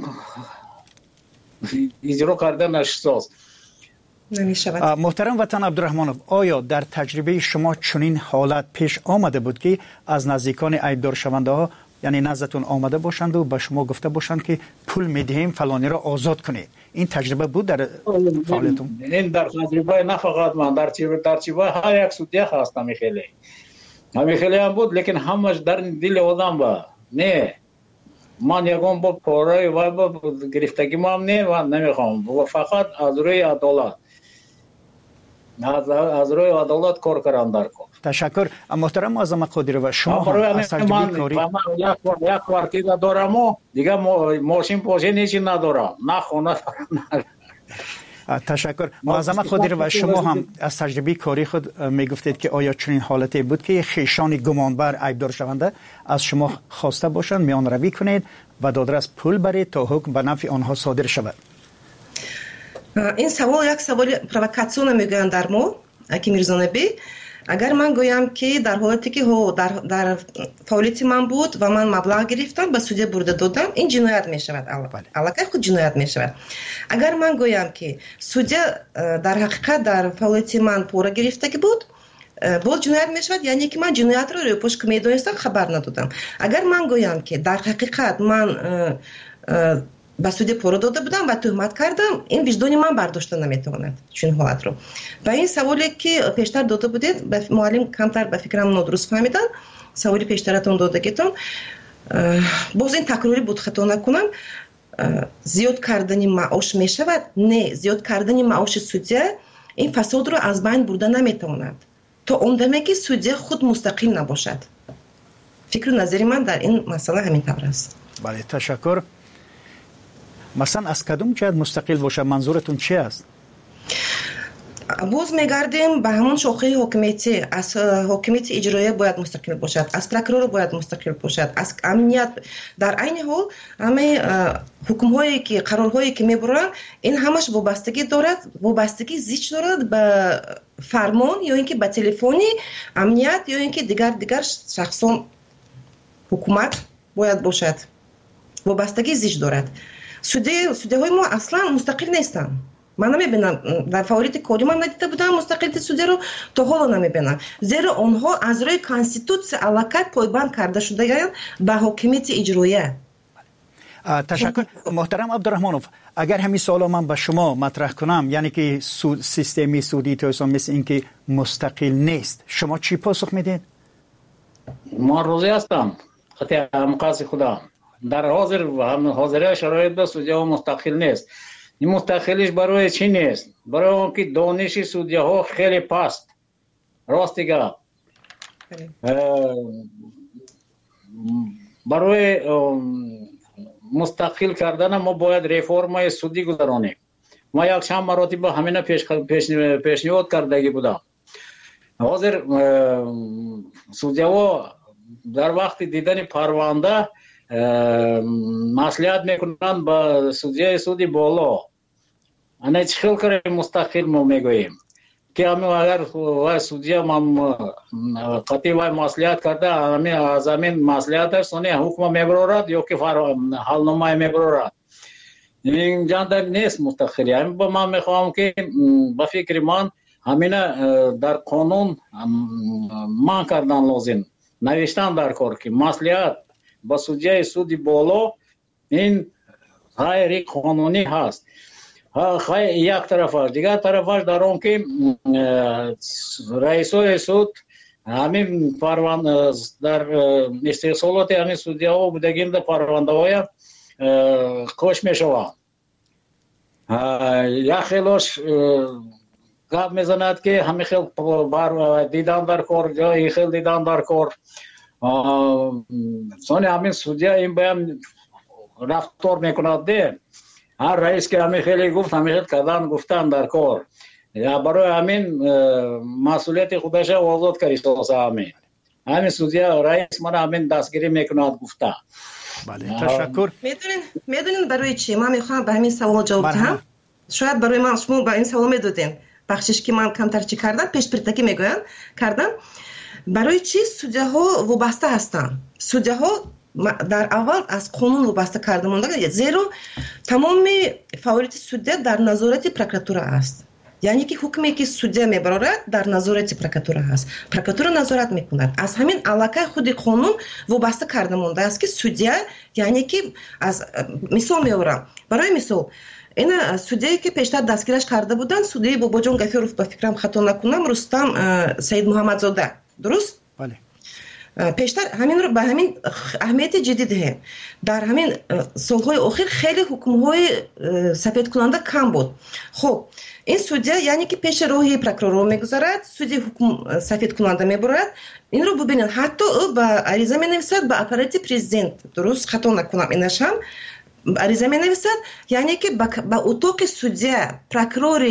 اجرا کردنش ساز نمی‌شود. محترم وطن عبدالرحمانов، آیا در تجربه شما چنین حالت پیش آمده بود که از نزدیکان عیبدار شونده ها یعنی نزدتون آمده باشند و به شما گفته باشند که پول میدهیم فلانی را آزاد کنید؟ این تجربه بود در فعالیتون؟ این در تجربه نه فقط من، در تجربه هر یک سودی هست همیخیلی همیخیلی هم بود، لیکن همش در دل آدم با نه من یکم با پاره و با گرفتگی ما هم نه و نمیخوام، فقط از روی عدالت از, از روی عدالت کار کردن در کار. تشکر. محترم معظم قادری و شما هم از تجربه کاری من یک یک کوارتیر دارم و دیگه ماشین پاشین هیچی ندارم، نه خونه دارم. تشکر. معظم قادری و شما هم از تجربه کاری خود میگفتید که آیا چنین حالتی بود که خیشان گمانبر عیبدار شونده از شما خواسته باشند میان روی کنید و دادرس پول برید تا حکم به نفع آنها صادر شود؟ این سوال یک سوال پرووکاسیون میگویند در ما اکی میرزانبی. اگر من گویم که در حالتی که در در فعالیت من بود و من مبلغ گرفتم به سودی برده دادم، این جنایت می شود. علاقه خود جنایت می شود. اگر من گویم که سودی در حقیقت در فعالیت من پول گرفته که بود، بود جنایت می شود، یعنی که من جنایت رو روی پشت می دانستم خبر ندادم. اگر من گویم که در حقیقت من با سودی پول داده بودم و تهمت کردم، این وجدان من برداشته نمیتواند چون حالت رو. و این سوالی که پیشتر داده بودید معلم کمتر به فکرم نادرست فهمیدن، سوالی پیشترتون دادگیتون باز این تکراری بود خطا نکنم. زیاد کردن معاش می شود؟ نه، زیاد کردن معاش سودی این فساد رو از بین برده نمیتواند تا اون دمی که سودی خود مستقل نباشد. فکر و نظری من در این مسئله همین طور است. بله، تشکر. مثلا از کدوم جهت مستقل باشه؟ منظورتون چی است؟ باز میگردیم به همون شاخه حکومتی. از حکومت اجرایی باید مستقل باشد، از پروکورور باید مستقل باشد، از امنیت. در عین حال همه حکم هایی که قرارهایی که میبرن این همش وابستگی دارد، وابستگی زیچ دارد به فرمان یا اینکه به تلفنی امنیت یا اینکه دیگر دیگر شخصان حکومت باید باشد. وابستگی زیچ دارد. سودی سودی های ما اصلا مستقل نیستن. من نمیبینم در فعالیت کاری من ندیده بودم مستقلیت سودی رو، تا حالا نمیبینم، زیرا آنها از روی کانستیتوسیون علاقت پایبند کرده شده یعنی به حکومت اجرایی. تشکر. محترم عبدالرحمانov، اگر همین سوال من به شما مطرح کنم، یعنی که سود سیستمی سودی توسان مثل این که مستقل نیست، شما چی پاسخ میدین؟ ما روزی هستم خطی همقاس خدا در حاضر و هم حاضره شرایط به سودی ها مستقل نیست. این مستقلیش برای چی نیست؟ برای اون که دانش سودی ها خیلی پست. راست دیگه برای مستقل کردن ما باید ریفورم سودی گذرانیم. ما یک چند مراتب همین پیش پیش پیشنهاد کردگی بودم. حاضر سودی ها در وقت دیدن پرونده مصلحت میکنن با سودی سودی بالا. انا چه خیلی کاری مستقل ما میگوییم که همین اگر وای سودی هم قطعی وای مصلحت کرده همین از همین مصلحتش سونی حکم میبرورد یا که حالنامه میبرورد، این جان نیست مستقلی. همین با من میخوام که با فکر من همین در قانون من کردن لازم، نوشتن در کار که مصلحت با سودی سودی بالا این غیر قانونی هست. خیلی یک طرفش، دیگر طرفش در اون که رئیسای سود همین پرونده در استحصالات همین سودی ها بودگیم در پرونده های کش می شود. یک خیلیش گپ میزند که همین خیلی بار دیدن در کار یا خیلی دیدن در کار سانی همین سودیا این بایم رفتار میکند ده هر رئیس که همین خیلی گفت همین کردن گفتن در کار یا برای همین مسئولیت خودش آزاد کردی سازه همین همین سودیا رئیس من همین دستگیری میکند گفته. بله تشکر. میدونین میدونین برای چی من میخوام به همین سوال جواب بدم. شاید برای من شما با این سوال میدادین بخشش که من کمتر چی کردم پیش پرتکی میگوین کردم. برای چی سودیا ها وابسته هستند؟ سودیا ها در اول از قانون وابسته کرده مونده زیرا تمام فعالیت سودیا در نظارت پروکراتور است. یعنی که حکمی که سودیا میبرد در نظارت پروکراتور است. پروکراتور نظارت میکند. از همین علاقه خود قانون وابسته کرده مونده است که سودیا یعنی که از مثال میارم برای مثال این سودیایی که پیشتر دستگیرش کرده بودن سودی باباجان گفیروف به فکرم خطا نکنم رستم سید محمدزاده درست؟ بله. پیشتر همین رو به همین اهمیت جدی دهیم. در همین سالهای اخیر خیلی حکم‌های سفید کننده کم بود. خب این سودیا یعنی که پیش روی پروکرور میگذارد سودی حکم سفید کننده میبرد این رو ببینید حتی او به عریضه مینویسد به اپارات پرزیدنت درست خطا نکنم اینش هم عریضه مینویسد یعنی که با اتاق سودیا پروکرور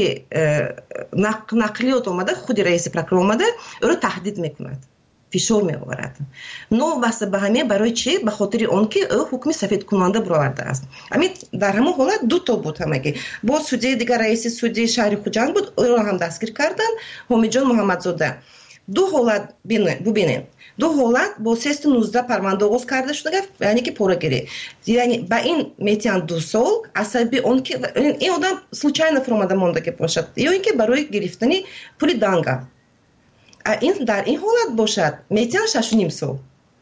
نقلیات اومده خود رئیس پروکرور اومده او رو تهدید میکند فشار می آورد. نو واسه به همین برای چی؟ به خاطر اون که او حکم سفید کننده برآورده است. همین در همون حالت دو تا بود همگی. با سودی دیگر رئیس سودی شهر خوجند بود او را هم دستگیر کردن حمیدجان محمدزاده. دو حالت ببینید. دو حالت با سیست نوزده پرونده آغاز کرده شده یعنی که پورگیری. یعنی با این میتیان دو سال عصبی اون که این آدم случайно فرامده مونده که باشد یا اینکه برای گرفتن پول دانگا این در این حالت باشد میتیان شش و نیم سال.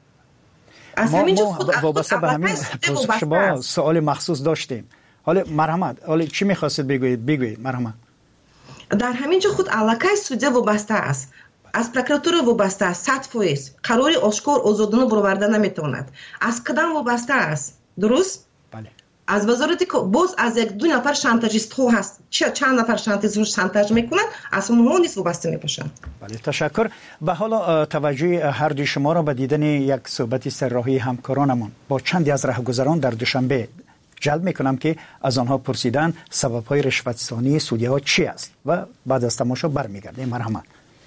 از همینجا خود وابسته به همین پاسخ شما سوال مخصوص داشتیم. حالا مرحمت حالا چی می‌خواستید بگویید بگویید مرحمت. در همینجا خود علاقه سودیا وابسته است. از پروکراتور وابسته است. صد فیصد قراری آشکار آزادانه برآورده نمیتواند. از کدام وابسته است؟ درست؟ بله. از وزارتی که باز از یک دو نفر شانتاژیست ها هست چه چند نفر شانتاژ شانتاژ میکنند از اونها نیست وابسته میباشند. بله تشکر. و حالا توجه هر دوی شما را به دیدن یک صحبت سرراهی همکارانمون با چندی از راهگذران در دوشنبه جلب میکنم که از آنها پرسیدن سبب‌های رشوت‌ستانی سودی‌ها چی است و بعد از تماشا برمیگردیم. مرحمت.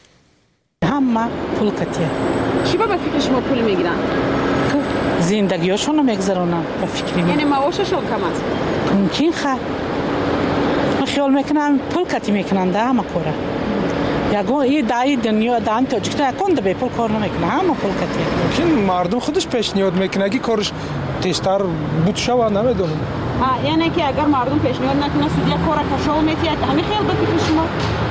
همه پول کتیه. چی با فکر شما پول میگیرن؟ زندگیشون رو میگذرونن با فکری می. یعنی معاششون کم است؟ ممکن خواهد. من خیال میکنم پول کتی میکنن ده همه کاره. یکو این دایی دنیا دان تاجیکستان یکون به پول کار نمیکنه همه پول کتی. ممکن مردم خودش پیشنهاد میکنه که کارش تیزتر بود شو نمیدونم. ها یعنی که اگر مردم پیشنهاد نکنه سودیا کار کشال میتید همین خیال به فکر شما؟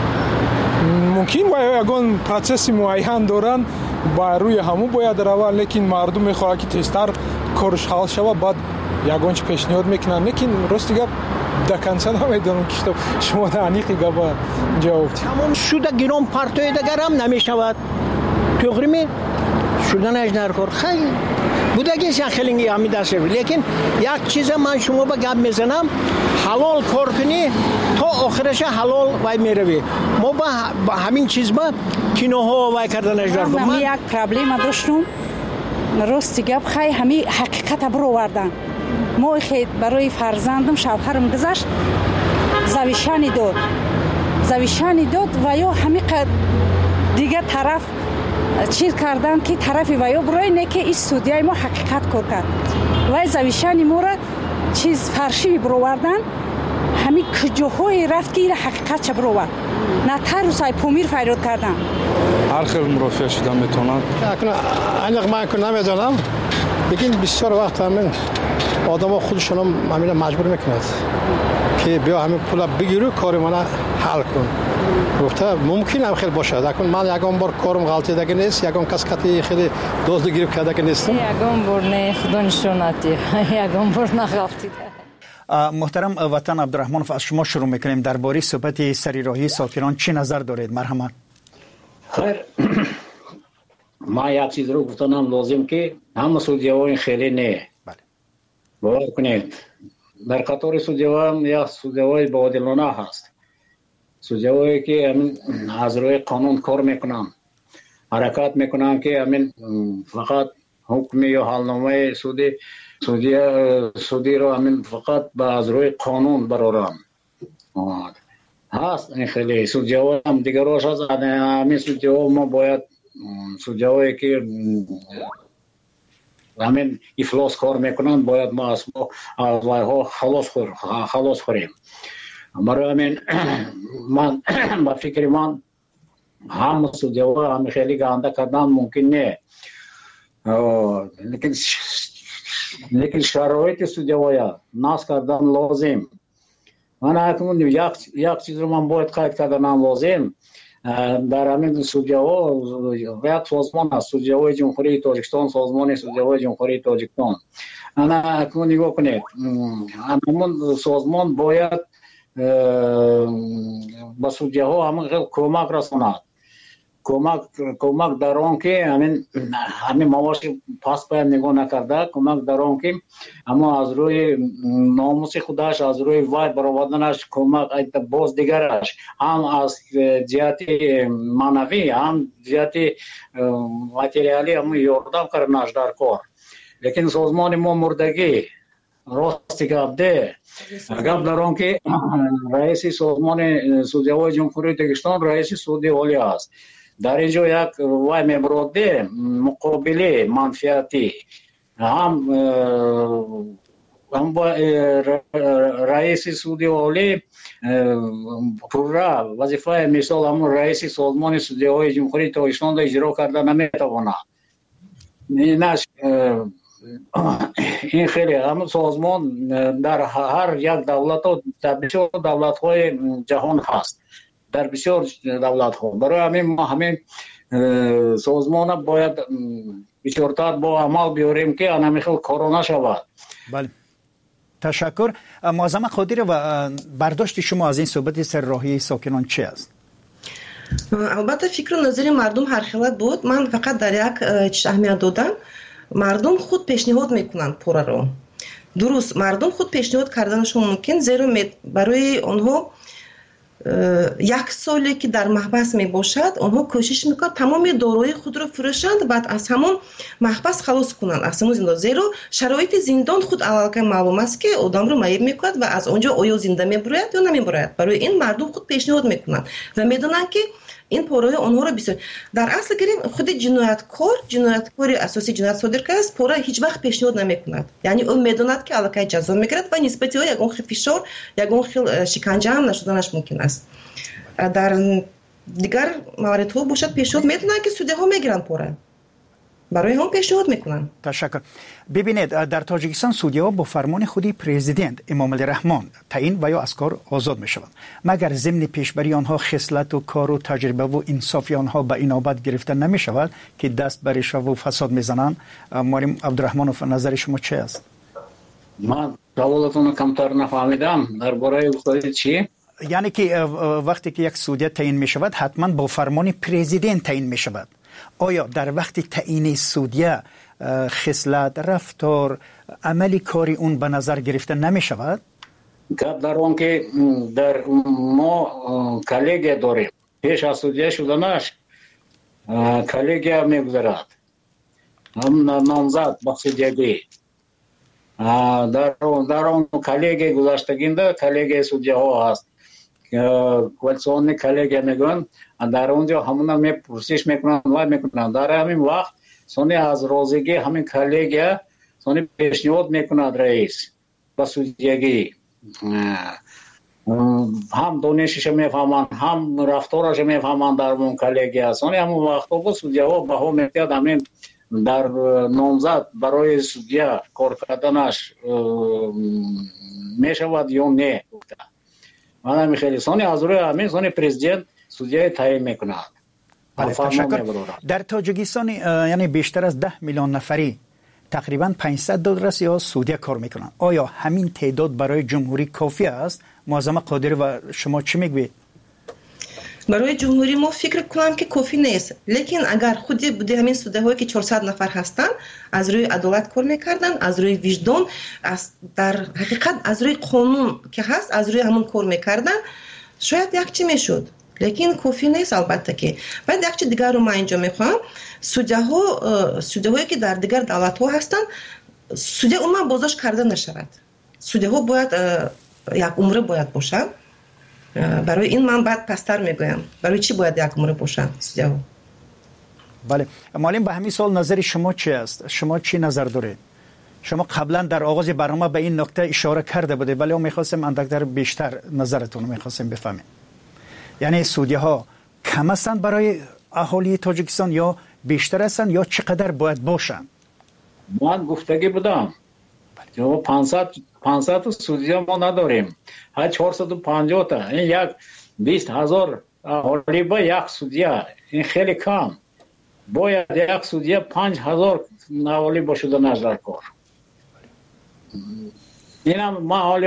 ممکن و یگان پروسس معین دارن با روی همو باید روان لیکن مردم میخواد که تیزتر کارش حل شود بعد یگانچ پیشنهاد میکنن لیکن راست گپ دکنسه نمیدونم که شما دانیقی گپ جواب تمام شده گیرم پرتوی دگرم نمیشود توغریمی شدن اجنر کار خیلی بودگی خیلی همی دسته لیکن یک چیز من شما با گپ میزنم حلال کار کنی تا آخرش حلال وای میروی ما با همین چیز با کینوها وای کردن اجرار با من یک پرابلم داشتم راستی گپ خیلی همی حقیقت برو وردن ما خیلی برای فرزندم شوهرم گذاشت زویشانی داد زویشانی داد و یا همی دیگه طرف چیز کردن که طرف وایو برای نه که این سودیای ما حقیقت کار کرد وای زویشانی ما را چیز فرشی برووردن همین کجاهای رفت که این حقیقت چه بروورد نه تر روزای پومیر فریاد کردن هر خیلی مرافع شدن میتونن انق من که نمیدونم لیکن بسیار وقت همین آدم ها خودشون همین مجبور میکند که بیا همین پول بگیرو کار من حل کن گفته ممکن هم خیلی باشه لیکن من یکم بار کارم غلطی دیگه نیست یکم کس کتی خیلی دزد گیرب کرده که نیستم یکم بار نه خدا نشوناتی یکم بار نغلطی محترم وطن عبدالرحمن از شما شروع میکنیم درباره صحبت سریراهی ساکنان چی نظر دارید مرحمت خیر ما یک چیز رو گفتنم لازم که همه سودیوان خیلی نه بله باور کنید در قطار سودیوان یا سودیوان با عادلانه هست سودیوانی که همین از روی قانون کار میکنن حرکت میکنن که همین فقط حکم یا حالنامه سودی سودی سودی رو همین فقط با از روی قانون برارم هست. این خیلی سودیا هم دیگه روش هست. همین سودیا ما باید سودیایی که همین افلاس کار میکنن باید ما از ها خلاص خور خلاص خوریم. برای همین من با فکر من هم سودیا هم خیلی گنده کردن ممکن نه، لیکن لیکن شرایط سودیا ناس کردن لازم. من اکنون یک یک چیز رو من باید قید کردن لازم. در همین سودیاها یک سازمان است، سودیاهای جمهوری تاجیکستان، سازمان سودیاهای جمهوری تاجیکستان. انا اکنون نگاه کنید، همون سازمان باید با سودیاها همون کمک رساند. کمک کمک در آن که همین همین معاش پاس باید نگاه نکرده، کمک در آن که اما از روی ناموس خودش، از روی وای برآوردنش کمک باز دیگرش، هم از جهت معنوی هم جهت ماتریالی هم یاردم کردنش در کار. لیکن سازمان ما مردگی راستی گپ ده گپ در آن که رئیس سازمان سودیاهای جمهوری تاجیکستان رئیس سودی عالی است. در اینجا یک وای میبرده مقابله منفیتی هم هم با رئیس سودی عالی پورا وظیفه مثال همون رئیس سازمان سودیاهای جمهوری تاجیکستان را اجرا کرده نمیتواند. این خیلی همون سازمان در هر یک دولت و در بسیار دولت های جهان هست، در بسیار دولت ها. برای همین ما همین سازمان باید بسیارتر با عمل بیاریم که انمیخل کرونا شود. بله، تشکر. معظم قادری و برداشت شما از این صحبت سرراهی ساکنان چی است؟ البته فکر و نظر مردم هر خیلت بود. من فقط در یک چیز اهمیت دادم. مردم خود پیشنهاد میکنند پورا رو. درست، مردم خود پیشنهاد کردنشون ممکن، زیرا برای آنها یک سالی که در محبس می باشد آنها کوشش میکنند تمام دارایی خود را فروشند، بعد از همون محبس خلاص کنند، از همون زندان. زیرا شرایط زندان خود علاقه معلوم است که آدم رو معیب میکند و از آنجا آیا زنده میبراید یا نمیبراید. برای این مردم خود پیشنهاد میکنند و میدونند که این پورای آنها را بسیار در اصل گیریم خود جنایتکار جنایتکاری اساسی جنایت صادر کرده است، پورا هیچ وقت پیشنهاد نمیکند. یعنی اون میدوند که علاقه جزا میگیرد و نسبتی ها یگان خیل فشار یگان خیل شکنجه هم نشدنش ممکن است. در دیگر موارد ها باشد پیشنهاد میدونند که سوده ها میگیرند پورا، برای هم پیشنهاد میکنن. تشکر. ببینید در تاجیکستان سودی‌ها با فرمان خودی پرزیدنت امام علی رحمان تعیین و یا از کار آزاد میشوند، مگر ضمن پیشبری آنها خصلت و کار و تجربه و انصافی آنها به اینابت گرفته نمیشود که دست بر رشوه و فساد میزنند. مریم عبدالرحمنوف، نظر شما چه است؟ من سوالتون کمتر نفهمیدم. درباره گفتید چی؟ یعنی که وقتی که یک سودی تعیین میشود حتما با فرمان پرزیدنت تعیین میشود. آیا در وقت تعیین سودیه خصلت، رفتار، عملی کاری اون به نظر گرفته نمی شود؟ گپ در اون که در ما کالگیا داریم، پیش از سودیه شدنش کالگیا میگذرد، هم نامزد با سودیگی. در اون کالگیا گذشتگینده کالگیا سودیه ها هست، کوالسیون کالگیا میگن. در اونجا همونا می پرسش میکنن و میکنن. در همین وقت سونی از روزگی همین کالگیا سونی پیشنهاد میکند رئیس با سودیگی، هم دانشش میفهمند هم رفتارش میفهمند. در اون کالگیا سونی همون وقت با سودیا ها بها میتیاد همین در نامزد برای سودیا کار کردنش میشود یا نه. من میخوام سونی از روی همین سونی پرزیدنت سودیه تعیین میکند. بله، تشکر. در تاجیکستان یعنی بیشتر از ده میلیون نفری تقریبا پانصد دلار یا سودیه کار میکنن. آیا همین تعداد برای جمهوری کافی است؟ معظم قادری و شما چی میگوید؟ برای جمهوری ما فکر کنم که کافی نیست، لیکن اگر خودی بوده همین سوده هایی که چهارصد نفر هستن از روی عدالت کار میکردن، از روی وجدان، از در حقیقت از روی قانون که هست از روی همون کار میکردن، شاید یک چی میشد. لیکن کافی نیست البته که. بعد یک چیز دیگر رو من اینجا میخوام، سودیاها سودیاهایی که در دیگر دولت ها هستن، سودیا عموما بازداشت کرده نشود. سودیاها باید یک عمره باید باشن. برای این من بعد پستر میگویم برای چی باید یک عمره باشن سودیاها. بله معلم، به همین سال نظر شما چی است؟ شما چی نظر دارید؟ شما قبلا در آغاز برنامه به این نکته اشاره کرده بودید، ولی ما می‌خواستیم اندکتر بیشتر نظرتون رو می‌خواستیم بفهمیم. یعنی سودی‌ها کم هستند برای اهالی تاجیکستان یا بیشتر هستند یا چقدر باید باشند؟ من گفتگی بودم جو پانصد پانصد سودیا ما نداریم، ها چهارصد و پنجاه تا، این یک بیست هزار اهالی با یک سودیا، این خیلی کم. باید یک سودیا پنج هزار اهالی باشد نظر کار. اینم ما حالی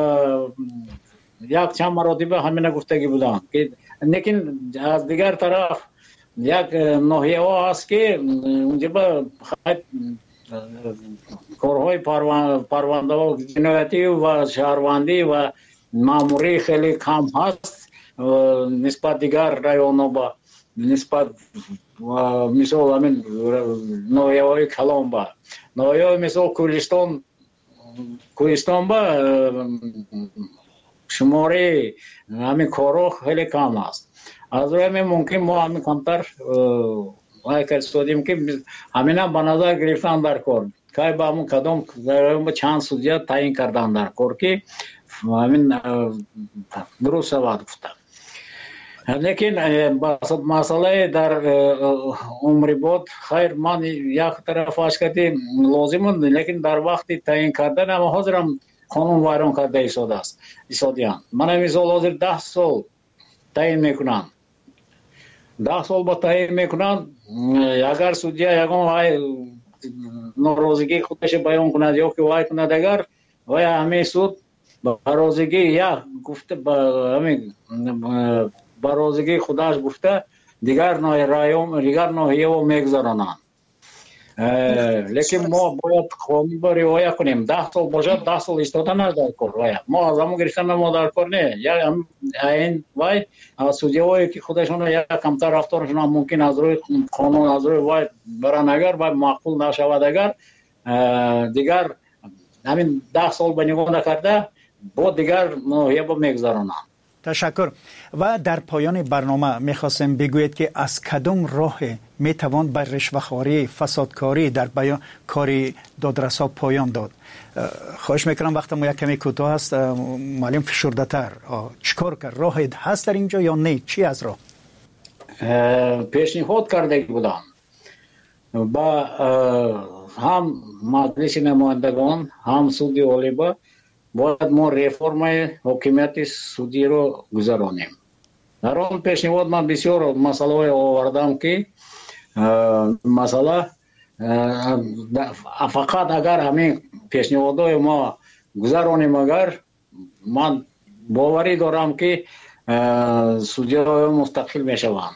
یک چند مراتبه همین گفتگی بودم که لیکن از دیگر طرف یک ناحیه ها هست که اونجا با کارهای پرونده و جنایتی و شهروندی و ماموری خیلی کم هست نسبت دیگر رایون ها با نسبت مثل همین ناحیه های کلام با ناحیه های مثل کوهستان کوهستان با شماره همین کارو خیلی کم است. از روی همین ممکن ما همین کمتر وای کردیم که همین هم به نظر گرفتن در کار که با همون کدام با چند سودیا تعیین کردن در کار که همین درست شود گفتم. لیکن مسئله در عمری بود خیر من یک طرف اشکتی لازم، لیکن در وقتی تعیین کردن هم حاضرم قانون ویران کرده ایستاده است ایستادیان. من هم مثال حاضر ده سال تعیین میکنم، ده سال با تعیین میکنم. اگر سودیا یکم وای ناراضگی خودش بیان کند یا که وای کند، اگر وای همه سود ناراضگی یا گفته با همین برازگی خودش گفته دیگر ناحیه رایون دیگر ناحیه و میگذارانند. لیکن ما باید قانون با رعایت کنیم. ده سال باشد ده سال ایستادن در کار. ما از همون گرفتن ما در کار نه. یا این وای سودیایی که خودشون یا کمتر رفتارشون ممکن از روی قانون از روی وای برن اگر وای معقول نشود، اگر دیگر همین ده سال به نگاه نکرده با دیگر ناحیه با میگذارانند. تشکر. و در پایان برنامه میخواستم بگویید که از کدام راه میتوان بر رشوه‌خواری فسادکاری در بیان کاری دادرسا پایان داد؟ خواهش میکنم وقت ما یک کمی کوتاه است، معلم فشرده تر چیکار کرد؟ راه هست در اینجا یا نه؟ چی از راه؟ پیشنهاد کرده بودم با هم مجلس نمایندگان هم سود عالی با باید ما ریفرم حکومت سودی رو گذرانیم. در آن پیشنهاد من بسیار مسئله آوردم که مسئله فقط اگر همین پیشنهادهای ما گذرانیم، اگر من باوری دارم که سودی‌های مستقل میشوند.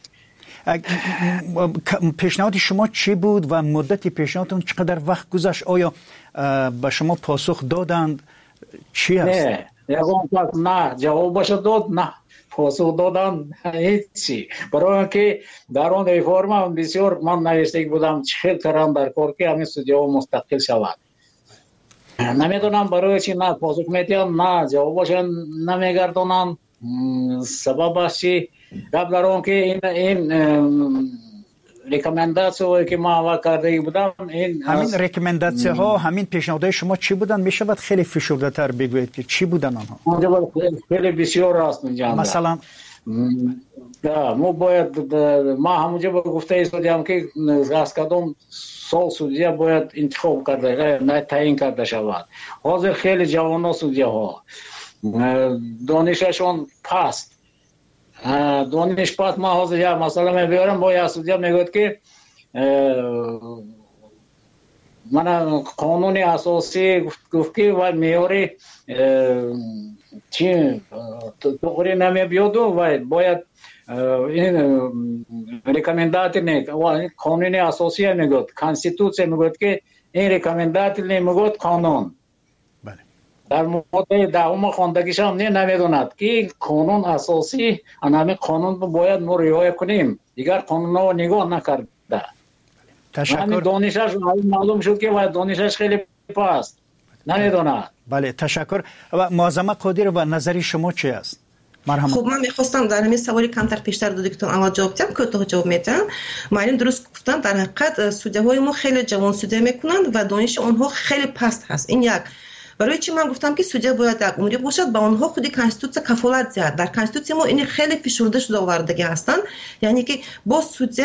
پیشنهاد شما چی بود و مدت پیشنهادتون چقدر وقت گذشت؟ آیا به شما پاسخ دادند؟ چی هست؟ نه یکم نه جواب باشه داد، نه پاسخ دادن هیچی. برای اینکه در آن ریفرم بسیار من نوشته بودم چه کردن در کار که همین سودیا مستقل شود. نمیدونم برای چی نه پاسخ میدن نه جواب باشه نمیگردونن. سبب چی؟ قبل در آن که این این ریکامنداسیون که ما آوا کرده بودم، این همین ریکامنداسیون ها همین پیشنهادهای شما چی بودن؟ میشه بعد خیلی فشرده تر بگویید که چی بودن آنها؟ اونجا خیلی بسیار راست میگم. مثلا دا ما باید ما همونجا گفته ایستادیم که از کدام سال سودیا باید انتخاب کرده نه تعیین کرده شود. حاضر خیلی جوانان سودیا ها دانششون پست دانش پس ما حاضر یا مثلا میبرم با یا سودیا میگوید که من قانون اساسی گفت که و میاری چی توری نمیبیاد و باید این ریکامندات نه قانون اساسی میگوید کانستیتوسیون میگوید که این ریکامندات نمیگوید قانون. در ماده دهم خواندگیش هم نه نمیدوند که این قانون اساسی همین قانون باید ما رعایت کنیم. دیگر قانون ها نگاه نکرده. تشکر. دانشش معلوم شد که دانشش خیلی پست نمیدوند. بله تشکر. و معظمه قادر و نظری شما چی است؟ مرحبا. خب من میخواستم در همین سوالی کمتر پیشتر دو دکتر اول جواب بدم که تو جواب میدم. معلم درست گفتن، در حقیقت سودیه های ما خیلی جوان سودیه میکنند و دانش آنها خیلی پست هست. این یک. برای چی من گفتم که سودیه باید یک عمری باشد، با آنها خودی کانستیتوسیون کفالت زد. در کانستیتوسیون ما این خیلی فشرده شده آوردگی هستند، یعنی که با سودیه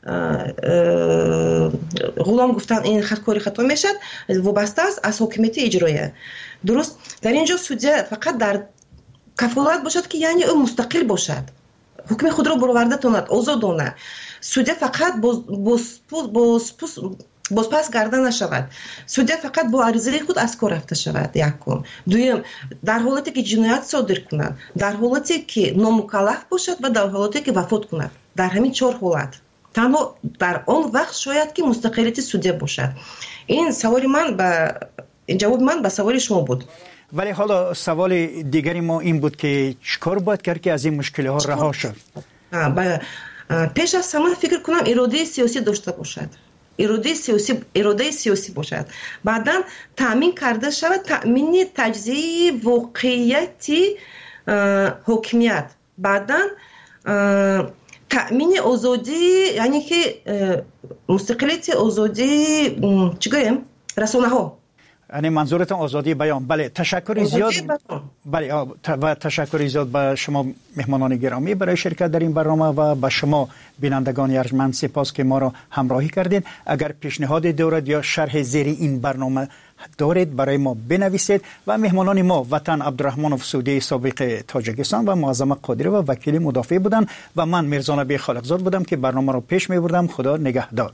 غلام گفتن این خط کاری خطا میشد وابسته است از حکومت اجرایه. درست در اینجا سودیه فقط در کفالت باشد که یعنی او مستقل باشد، حکم خود را برآورده کند، آزادانه. سودیه فقط باز باز باز بازپس گردن نشود. سودیه فقط با عریضه خود از کار رفته شود. یکم. دوم در حالتی که جنایت صادر کند، در حالتی که نامکلف باشد و در حالتی که وفات کند. در همین چهار حالت تنها در آن وقت شاید که مستقلیت سودیه باشد. این سوال من به جواب من به سوال شما بود. ولی حالا سوال دیگری ما این بود که چیکار باید کرد که از این مشکل ها رها شد؟ پیش از همه فکر کنم اراده سیاسی داشته باشد. اراده سیاسی اراده سیاسی باشد. بعداً تامین کرده شود تامین تجزیه واقعیتی حکمیت. بعداً تامین آزادی، یعنی که مستقلیت آزادی چی گویم رسانه ها. یعنی منظورتون آزادی بیان. بله تشکر زیاد. بله و تشکر زیاد به شما مهمانان گرامی برای شرکت در این برنامه و به شما بینندگان ارجمند سپاس که ما را همراهی کردین. اگر پیشنهاد دارید یا شرح زیر این برنامه دارید برای ما بنویسید. و مهمانان ما وطن عبدالرحمنوف سودی سابق تاجیکستان و معظمه قادری و وکیل مدافع بودند و من میرزا نبی خالقزاد بودم که برنامه را پیش می بردم. خدا نگهدار.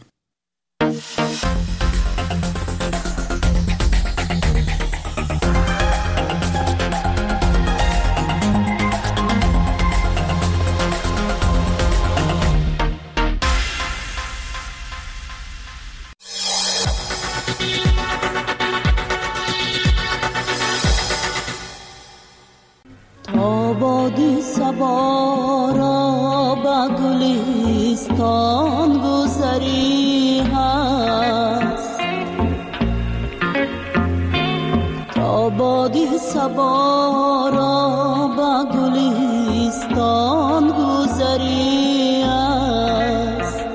آبادی سبارا با گلستان گذری هست، آبادی سبارا با گلستان گذری هست،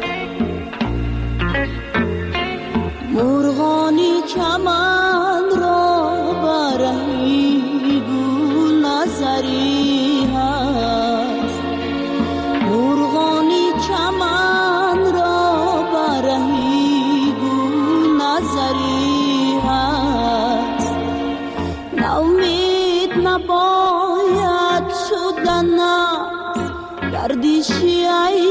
مرغانی چمن را برای گل نظری هست، مرغانی چمن را برای گل نظری هست، ناامید نباید شدن گردشی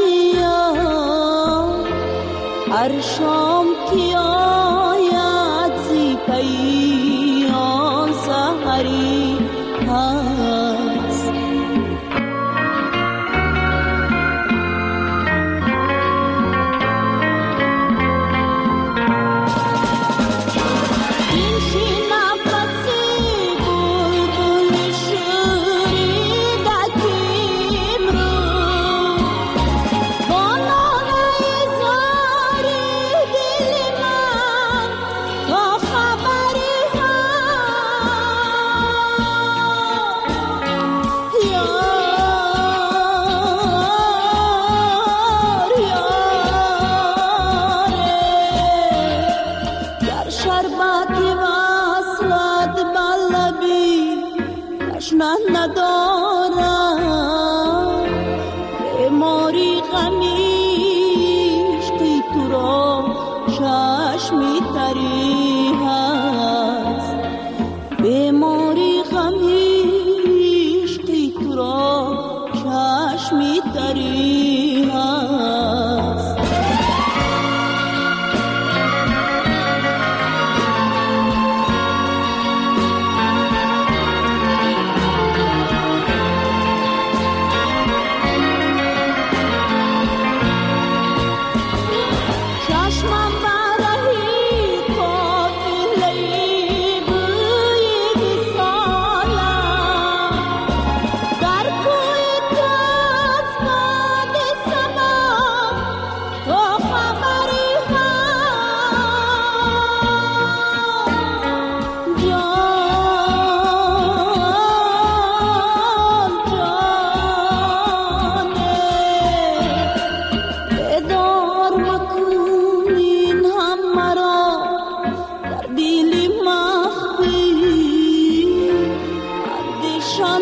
ایام، هر شام که آید زی پیام سحری هست. این که نفسی بلبل شوریده کیم رو با ناله زاری دل من تا خبری هست، یار یاره در شربتی وصلت بلبی تشنه ندارم، بیماری غمیش که تو را چشمی تری هست، بیماری غمیش که تو را چشمی تری هست.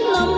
نام